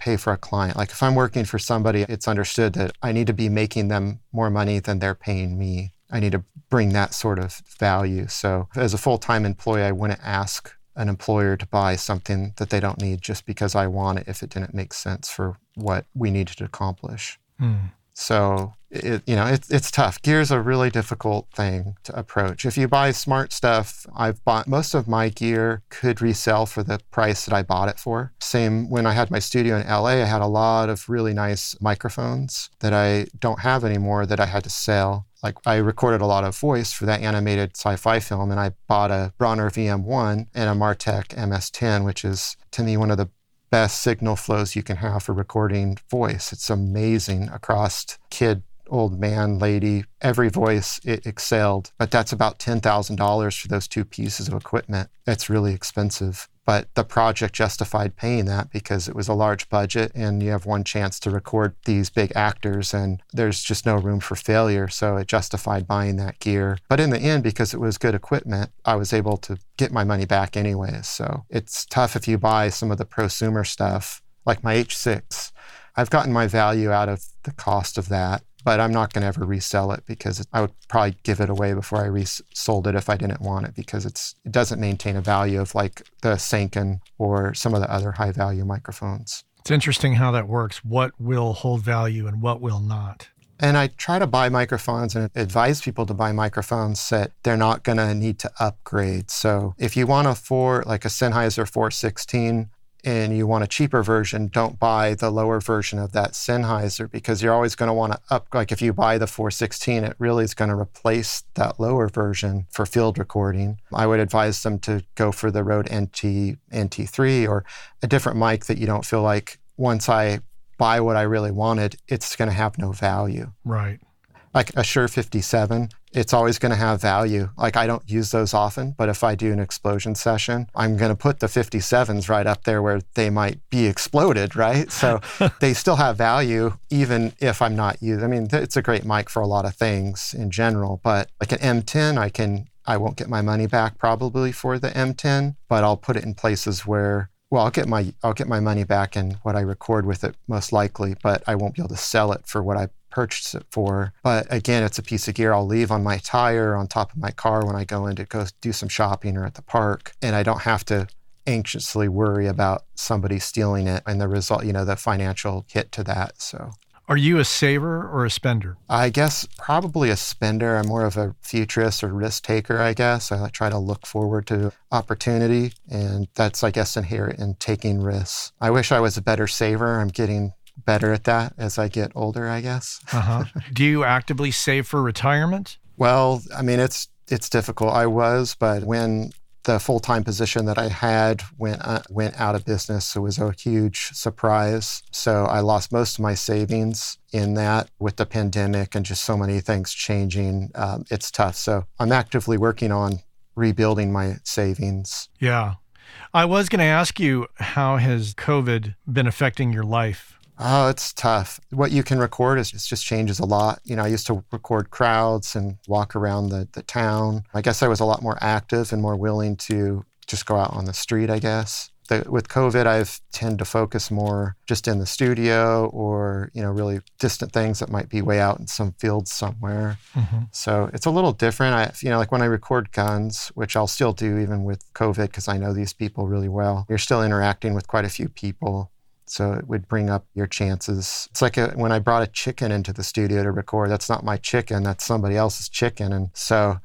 pay for a client. Like if I'm working for somebody, it's understood that I need to be making them more money than they're paying me. I need to bring that sort of value. So as a full-time employee, I wouldn't ask an employer to buy something that they don't need just because I want it if it didn't make sense for what we needed to accomplish. Mm. So, it, you know, it, it's tough. Gear is a really difficult thing to approach. If you buy smart stuff, I've bought most of my gear could resell for the price that I bought it for. Same when I had my studio in L A, I had a lot of really nice microphones that I don't have anymore that I had to sell. Like I recorded a lot of voice for that animated sci-fi film, and I bought a Bronner V M one and a Martech M S ten, which is to me one of the best signal flows you can have for recording voice. It's amazing across kid, old man, lady, every voice it excelled. But that's about ten thousand dollars for those two pieces of equipment. That's really expensive. But the project justified paying that because it was a large budget and you have one chance to record these big actors and there's just no room for failure. So it justified buying that gear. But in the end, because it was good equipment, I was able to get my money back anyways. So it's tough if you buy some of the prosumer stuff, like my H six. I've gotten my value out of the cost of that, but I'm not going to ever resell it because I would probably give it away before I resold it if I didn't want it because it's it doesn't maintain a value of like the Sanken or some of the other high value microphones. It's interesting how that works. What will hold value and what will not? And I try to buy microphones and advise people to buy microphones that they're not going to need to upgrade. So if you want a four, like a Sennheiser four sixteen, and you want a cheaper version, don't buy the lower version of that Sennheiser because you're always going to want to up, like if you buy the four sixteen, it really is going to replace that lower version for field recording. I would advise them to go for the Rode N T, N T three or a different mic that you don't feel like once I buy what I really wanted, it's going to have no value. Right. Like a Shure fifty-seven, it's always going to have value. Like I don't use those often, but if I do an explosion session, I'm going to put the fifty-sevens right up there where they might be exploded, right? So they still have value even if I'm not using. I mean, it's a great mic for a lot of things in general, but like an M ten, I can, I won't get my money back probably for the M ten, but I'll put it in places where Well, I'll get my I'll get my money back in what I record with it most likely, but I won't be able to sell it for what I purchased it for. But again, it's a piece of gear I'll leave on my tire on top of my car when I go in to go do some shopping or at the park, and I don't have to anxiously worry about somebody stealing it and the result, you know, the financial hit to that. So. Are you a saver or a spender? I guess probably a spender. I'm more of a futurist or risk taker, I guess. I try to look forward to opportunity, and that's, I guess, inherent in taking risks. I wish I was a better saver. I'm getting better at that as I get older, I guess. Uh-huh. Do you actively save for retirement? Well, I mean, it's it's difficult. I was, but when the full-time position that I had went uh, went out of business, it was a huge surprise. So I lost most of my savings in that with the pandemic and just so many things changing. Um, it's tough. So I'm actively working on rebuilding my savings. Yeah. I was going to ask you, how has COVID been affecting your life? Oh, it's tough. What you can record is it just changes a lot. You know, I used to record crowds and walk around the, the town. I guess I was a lot more active and more willing to just go out on the street, I guess. The, with COVID, I've tend to focus more just in the studio or, you know, really distant things that might be way out in some fields somewhere. Mm-hmm. So it's a little different. I, you know, like when I record guns, which I'll still do even with COVID because I know these people really well, you're still interacting with quite a few people. So it would bring up your chances. It's like a, when I brought a chicken into the studio to record, that's not my chicken, that's somebody else's chicken. And so...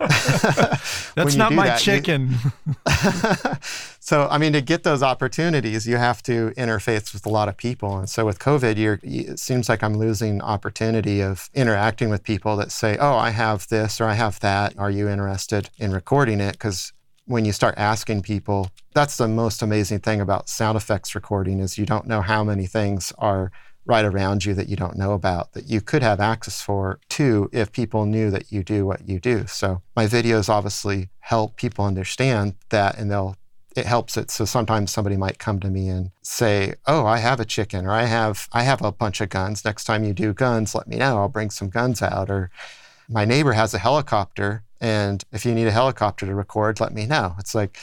that's not my that, chicken. You, so, I mean, to get those opportunities, you have to interface with a lot of people. And so with COVID, you're, it seems like I'm losing opportunity of interacting with people that say, oh, I have this or I have that. Are you interested in recording it? Because when you start asking people, that's the most amazing thing about sound effects recording is you don't know how many things are right around you that you don't know about that you could have access for too if people knew that you do what you do. So my videos obviously help people understand that, and they'll it helps it. So sometimes somebody might come to me and say, oh, I have a chicken, or I have I have a bunch of guns. Next time you do guns, let me know. I'll bring some guns out. Or my neighbor has a helicopter, and if you need a helicopter to record, let me know. It's like,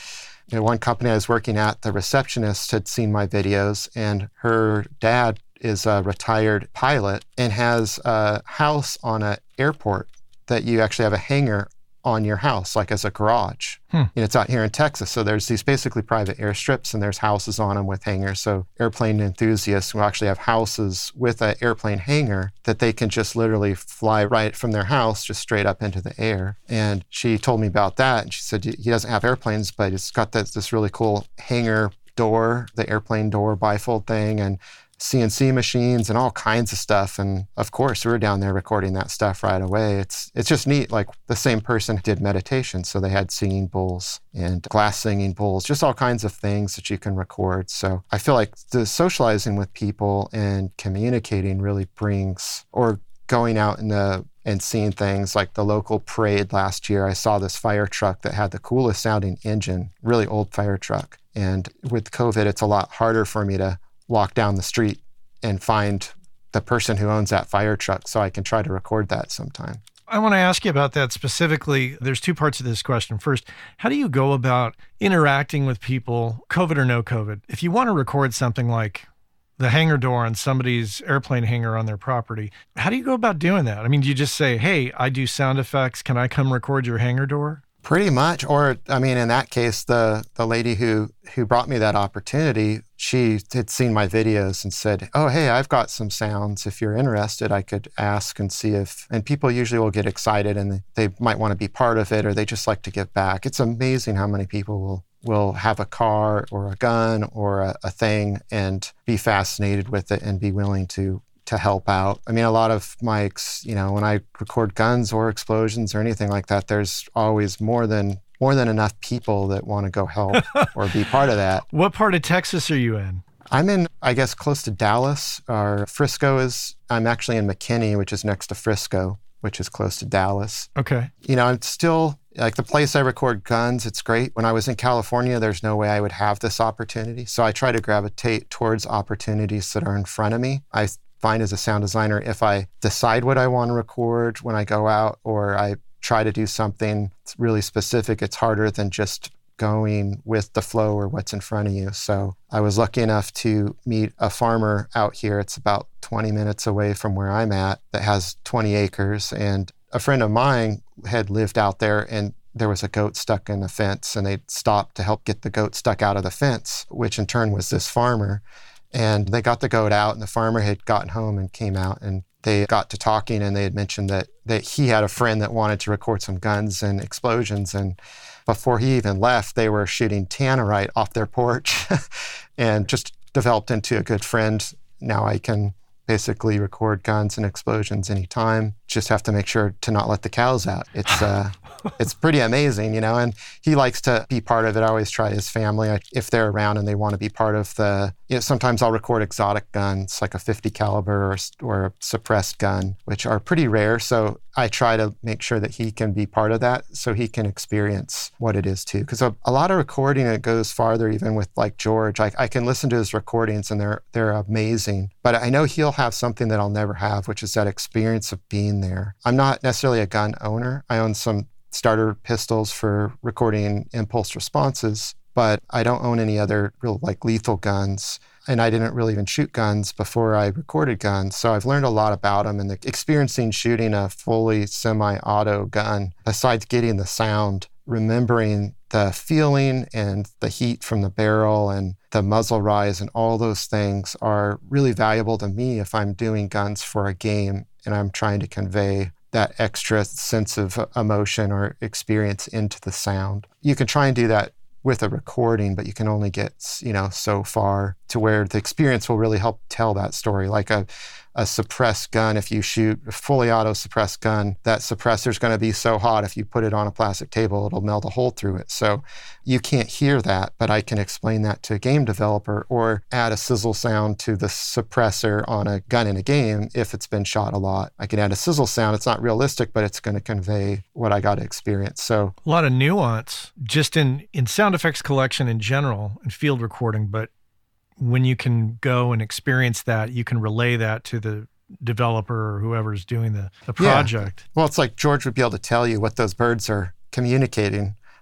You know, one company I was working at, the receptionist had seen my videos, and her dad is a retired pilot and has a house on an airport that you actually have a hangar on your house, like as a garage. Hmm. And it's out here in Texas. So there's these basically private airstrips, and there's houses on them with hangars. So airplane enthusiasts will actually have houses with an airplane hangar that they can just literally fly right from their house, just straight up into the air. And she told me about that. And she said, he doesn't have airplanes, but it's got this, this really cool hangar door, the airplane door bifold thing, and C N C machines and all kinds of stuff. And of course, we were down there recording that stuff right away. It's it's just neat. Like the same person did meditation. So they had singing bowls and glass singing bowls, just all kinds of things that you can record. So I feel like the socializing with people and communicating really brings, or going out in the and seeing things like the local parade last year. I saw this fire truck that had the coolest sounding engine, really old fire truck. And with COVID, it's a lot harder for me to walk down the street and find the person who owns that fire truck, so I can try to record that sometime. I want to ask you about that specifically. There's two parts of this question. First, how do you go about interacting with people, COVID or no COVID? If you want to record something like the hangar door on somebody's airplane hangar on their property, how do you go about doing that? I mean, do you just say, hey, I do sound effects. Can I come record your hangar door? Pretty much. Or, I mean, in that case, the the lady who who brought me that opportunity, she had seen my videos and said, oh, hey, I've got some sounds. If you're interested, I could ask and see if, and people usually will get excited and they might want to be part of it, or they just like to give back. It's amazing how many people will will have a car or a gun or a, a thing and be fascinated with it and be willing to to help out. I mean, a lot of my, you know, when I record guns or explosions or anything like that, there's always more than more than enough people that want to go help or be part of that. What part of Texas are you in? I'm in, I guess, close to Dallas. Or Frisco is, I'm actually in McKinney, which is next to Frisco, which is close to Dallas. Okay. You know, I'm still, like the place I record guns, it's great. When I was in California, there's no way I would have this opportunity. So I try to gravitate towards opportunities that are in front of me. I find as a sound designer, if I decide what I want to record when I go out, or I try to do something really specific, it's harder than just going with the flow or what's in front of you. So I was lucky enough to meet a farmer out here. It's about twenty minutes away from where I'm at, that has twenty acres. And a friend of mine had lived out there, and there was a goat stuck in the fence, and they stopped to help get the goat stuck out of the fence, which in turn was this farmer. And they got the goat out, and the farmer had gotten home and came out, and they got to talking, and they had mentioned that, that he had a friend that wanted to record some guns and explosions. And before he even left, they were shooting tannerite off their porch and just developed into a good friend. Now I can basically record guns and explosions anytime. Just have to make sure to not let the cows out. It's uh, it's pretty amazing, you know, and he likes to be part of it. I always try his family, I, if they're around and they want to be part of the, you know, sometimes I'll record exotic guns, like a fifty caliber or, or a suppressed gun, which are pretty rare. So I try to make sure that he can be part of that so he can experience what it is too. Because a, a lot of recording, it goes farther even with like George. I, I can listen to his recordings and they're they're amazing. But I know he'll have something that I'll never have, which is that experience of being there. I'm not necessarily a gun owner. I own some starter pistols for recording impulse responses, but I don't own any other real like lethal guns. And I didn't really even shoot guns before I recorded guns. So I've learned a lot about them, and the experiencing shooting a fully semi-auto gun, besides getting the sound, remembering the feeling and the heat from the barrel and the muzzle rise and all those things are really valuable to me if I'm doing guns for a game and I'm trying to convey that extra sense of emotion or experience into the sound. You can try and do that with a recording, but you can only get, you know, so far to where the experience will really help tell that story. Like a, a suppressed gun, if you shoot a fully auto suppressed gun, that suppressor is going to be so hot, if you put it on a plastic table, it'll melt a hole through it. So you can't hear that, but I can explain that to a game developer or add a sizzle sound to the suppressor on a gun in a game if it's been shot a lot. I can add a sizzle sound. It's not realistic, but it's going to convey what I got to experience. So a lot of nuance just in, in sound effects collection in general and field recording, but when you can go and experience that, you can relay that to the developer or whoever's doing the, the project. Yeah. Well, it's like George would be able to tell you what those birds are communicating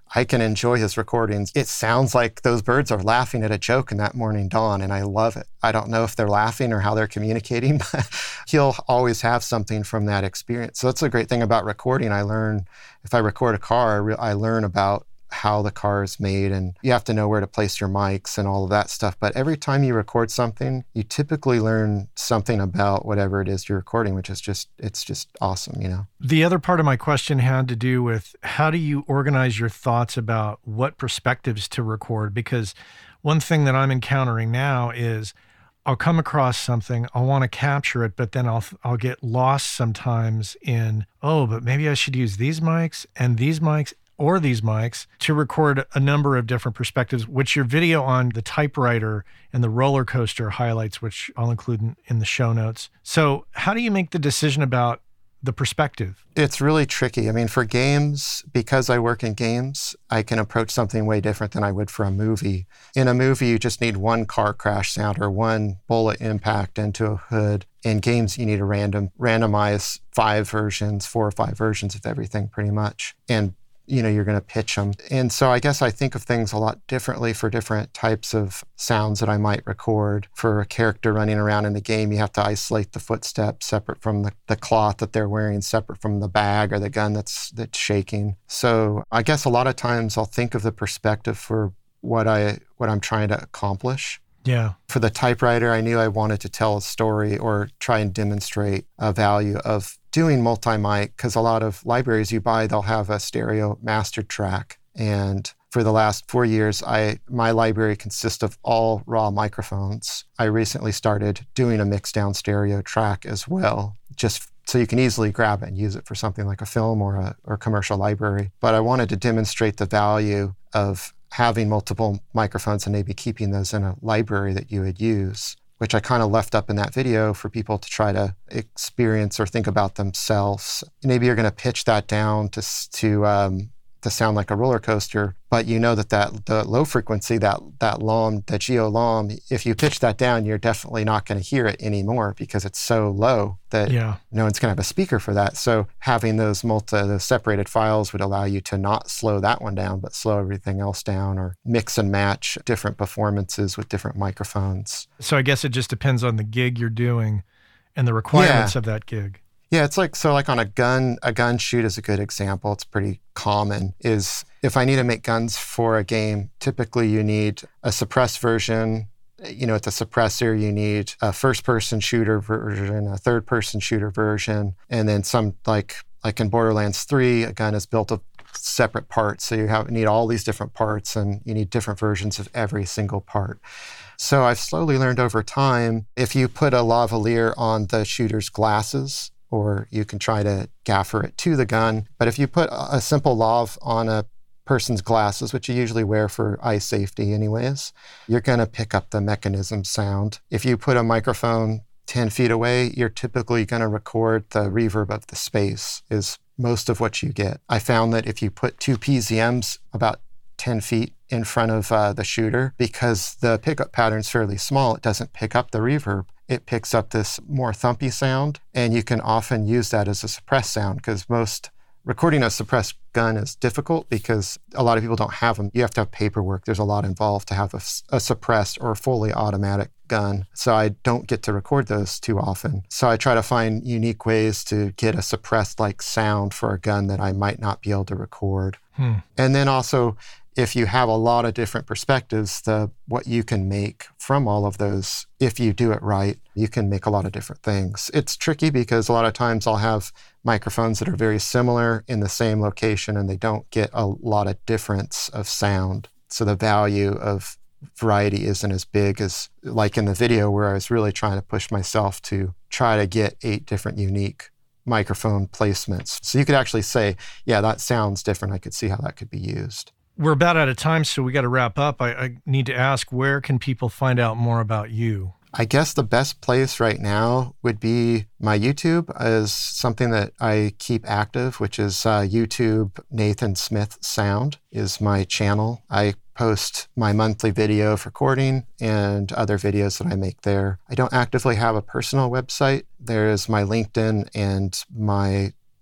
I can enjoy his recordings. It sounds like those birds are laughing at a joke in that morning dawn, and I love it. I don't know if they're laughing or how they're communicating, but he'll always have something from that experience. So that's a great thing about recording. I learn, if I record a car, I, re- I learn about how the car is made, and you have to know where to place your mics and all of that stuff. But every time you record something, you typically learn something about whatever it is you're recording, which is just, it's just awesome, you know? The other part of my question had to do with how do you organize your thoughts about what perspectives to record? Because one thing that I'm encountering now is I'll come across something, I'll want to capture it, but then I'll I'll get lost sometimes in, oh, but maybe I should use these mics and these mics or these mics to record a number of different perspectives, which your video on the typewriter and the roller coaster highlights, which I'll include in, in the show notes. So how do you make the decision about the perspective? It's really tricky. I mean, for games, because I work in games, I can approach something way different than I would for a movie. In a movie, you just need one car crash sound or one bullet impact into a hood. In games, you need a random randomize five versions, four or five versions of everything pretty much. And you know, you're going to pitch them. And so I guess I think of things a lot differently for different types of sounds that I might record. For a character running around in the game, you have to isolate the footsteps separate from the, the cloth that they're wearing, separate from the bag or the gun that's that's shaking. So I guess a lot of times I'll think of the perspective for what I what I'm trying to accomplish. Yeah. For the typewriter, I knew I wanted to tell a story or try and demonstrate a value of doing multi-mic, because a lot of libraries you buy, they'll have a stereo mastered track. And for the last four years, I my library consists of all raw microphones. I recently started doing a mixed down stereo track as well, just so you can easily grab it and use it for something like a film or a or commercial library. But I wanted to demonstrate the value of having multiple microphones and maybe keeping those in a library that you would use, which I kind of left up in that video for people to try to experience or think about themselves. Maybe you're going to pitch that down to to um, to sound like a roller coaster, but you know that, that the low frequency, that that lom, that geo lom, if you pitch that down, you're definitely not going to hear it anymore because it's so low that yeah. no one's going to have a speaker for that. So having those multi, those separated files would allow you to not slow that one down, but slow everything else down, or mix and match different performances with different microphones. So I guess it just depends on the gig you're doing and the requirements yeah. of that gig. Yeah, it's like, so like on a gun, a gun shoot is a good example. It's pretty common, is if I need to make guns for a game, typically you need a suppressed version. You know, at the suppressor, you need a first-person shooter version, a third-person shooter version, and then some, like like in Borderlands three, a gun is built of separate parts. So you have need all these different parts, and you need different versions of every single part. So I've slowly learned over time, if you put a lavalier on the shooter's glasses, or you can try to gaffer it to the gun. But if you put a simple lav on a person's glasses, which you usually wear for eye safety anyways, you're going to pick up the mechanism sound. If you put a microphone ten feet away, you're typically going to record the reverb of the space, is most of what you get. I found that if you put two P Z Ms about ten feet in front of uh, the shooter, because the pickup pattern's fairly small, it doesn't pick up the reverb. It picks up this more thumpy sound, and you can often use that as a suppressed sound, because most recording a suppressed gun is difficult because a lot of people don't have them. You have to have paperwork. There's a lot involved to have a, a suppressed or fully automatic gun. So I don't get to record those too often. So I try to find unique ways to get a suppressed-like sound for a gun that I might not be able to record. Hmm. And then also, if you have a lot of different perspectives, the what you can make from all of those, if you do it right, you can make a lot of different things. It's tricky because a lot of times I'll have microphones that are very similar in the same location, and they don't get a lot of difference of sound. So the value of variety isn't as big as like in the video, where I was really trying to push myself to try to get eight different unique microphone placements. So you could actually say, yeah, that sounds different. I could see how that could be used. We're about out of time, so we got to wrap up. I, I need to ask, where can people find out more about you? I guess the best place right now would be my YouTube, is something that I keep active, which is uh, YouTube Nathan Smith Sound is my channel. I post my monthly video of recording and other videos that I make there. I don't actively have a personal website. There is my LinkedIn and my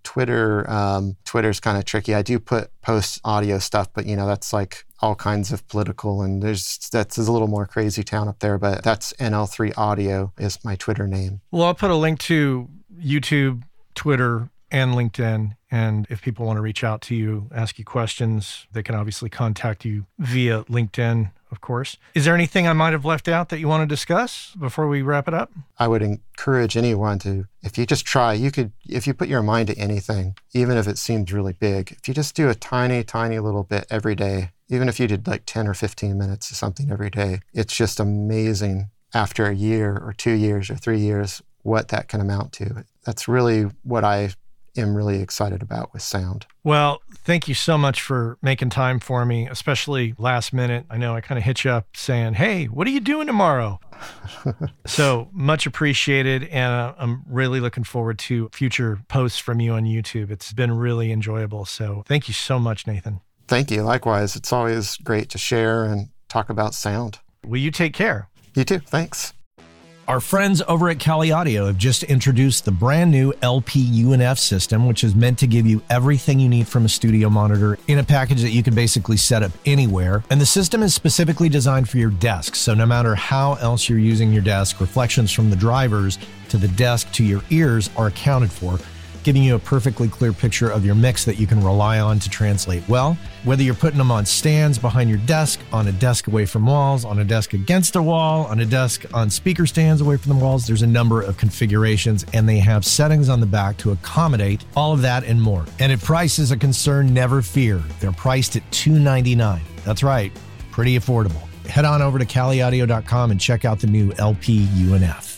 Twitter, um, Twitter's kind of tricky. I do put post audio stuff, but you know, that's like all kinds of political, and there's that's a little more crazy town up there, but that's N L three Audio is my Twitter name. Well, I'll put a link to YouTube, Twitter, and LinkedIn. And if people want to reach out to you, ask you questions, they can obviously contact you via LinkedIn, of course. Is there anything I might have left out that you want to discuss before we wrap it up? I would encourage anyone to, if you just try, you could, if you put your mind to anything, even if it seems really big, if you just do a tiny, tiny little bit every day, even if you did like ten or fifteen minutes of something every day, it's just amazing after a year or two years or three years what that can amount to. That's really what I am really excited about with sound. Well, thank you so much for making time for me, especially last minute. I know I kind of hit you up saying, hey, what are you doing tomorrow? So much appreciated. And uh, I'm really looking forward to future posts from you on YouTube. It's been really enjoyable. So thank you so much, Nathan. Thank you. Likewise. It's always great to share and talk about sound. Will you take care? You too. Thanks. Our friends over at Kali Audio have just introduced the brand new L P U N F system, which is meant to give you everything you need from a studio monitor in a package that you can basically set up anywhere. And the system is specifically designed for your desk. So no matter how else you're using your desk, reflections from the drivers to the desk to your ears are accounted for, giving you a perfectly clear picture of your mix that you can rely on to translate well. Whether you're putting them on stands behind your desk, on a desk away from walls, on a desk against a wall, on a desk on speaker stands away from the walls, there's a number of configurations, and they have settings on the back to accommodate all of that and more. And if price is a concern, never fear. They're priced at two hundred ninety-nine dollars. That's right, pretty affordable. Head on over to Kali Audio dot com and check out the new L P U N F.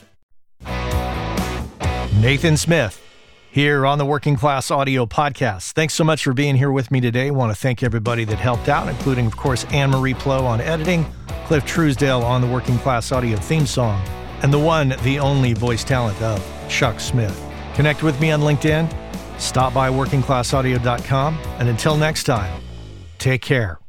Nathan Smith, here on the Working Class Audio Podcast. Thanks so much for being here with me today. I want to thank everybody that helped out, including, of course, Anne-Marie Plow on editing, Cliff Truesdale on the Working Class Audio theme song, and the one, the only voice talent of Chuck Smith. Connect with me on LinkedIn, stop by working class audio dot com, and until next time, take care.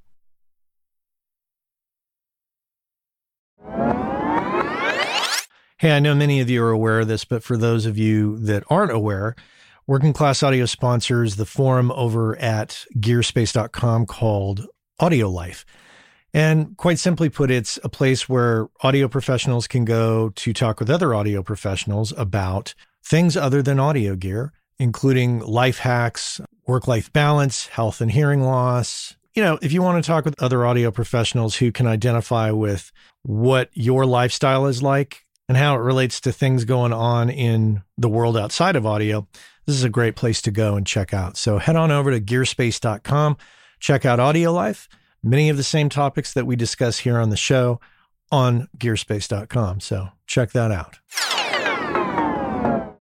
Hey, I know many of you are aware of this, but for those of you that aren't aware, Working Class Audio sponsors the forum over at gearspace dot com called Audio Life. And quite simply put, it's a place where audio professionals can go to talk with other audio professionals about things other than audio gear, including life hacks, work-life balance, health and hearing loss. You know, if you want to talk with other audio professionals who can identify with what your lifestyle is like, and how it relates to things going on in the world outside of audio, this is a great place to go and check out. So head on over to gearspace dot com, check out Audio Life, many of the same topics that we discuss here on the show on gearspace dot com. So check that out.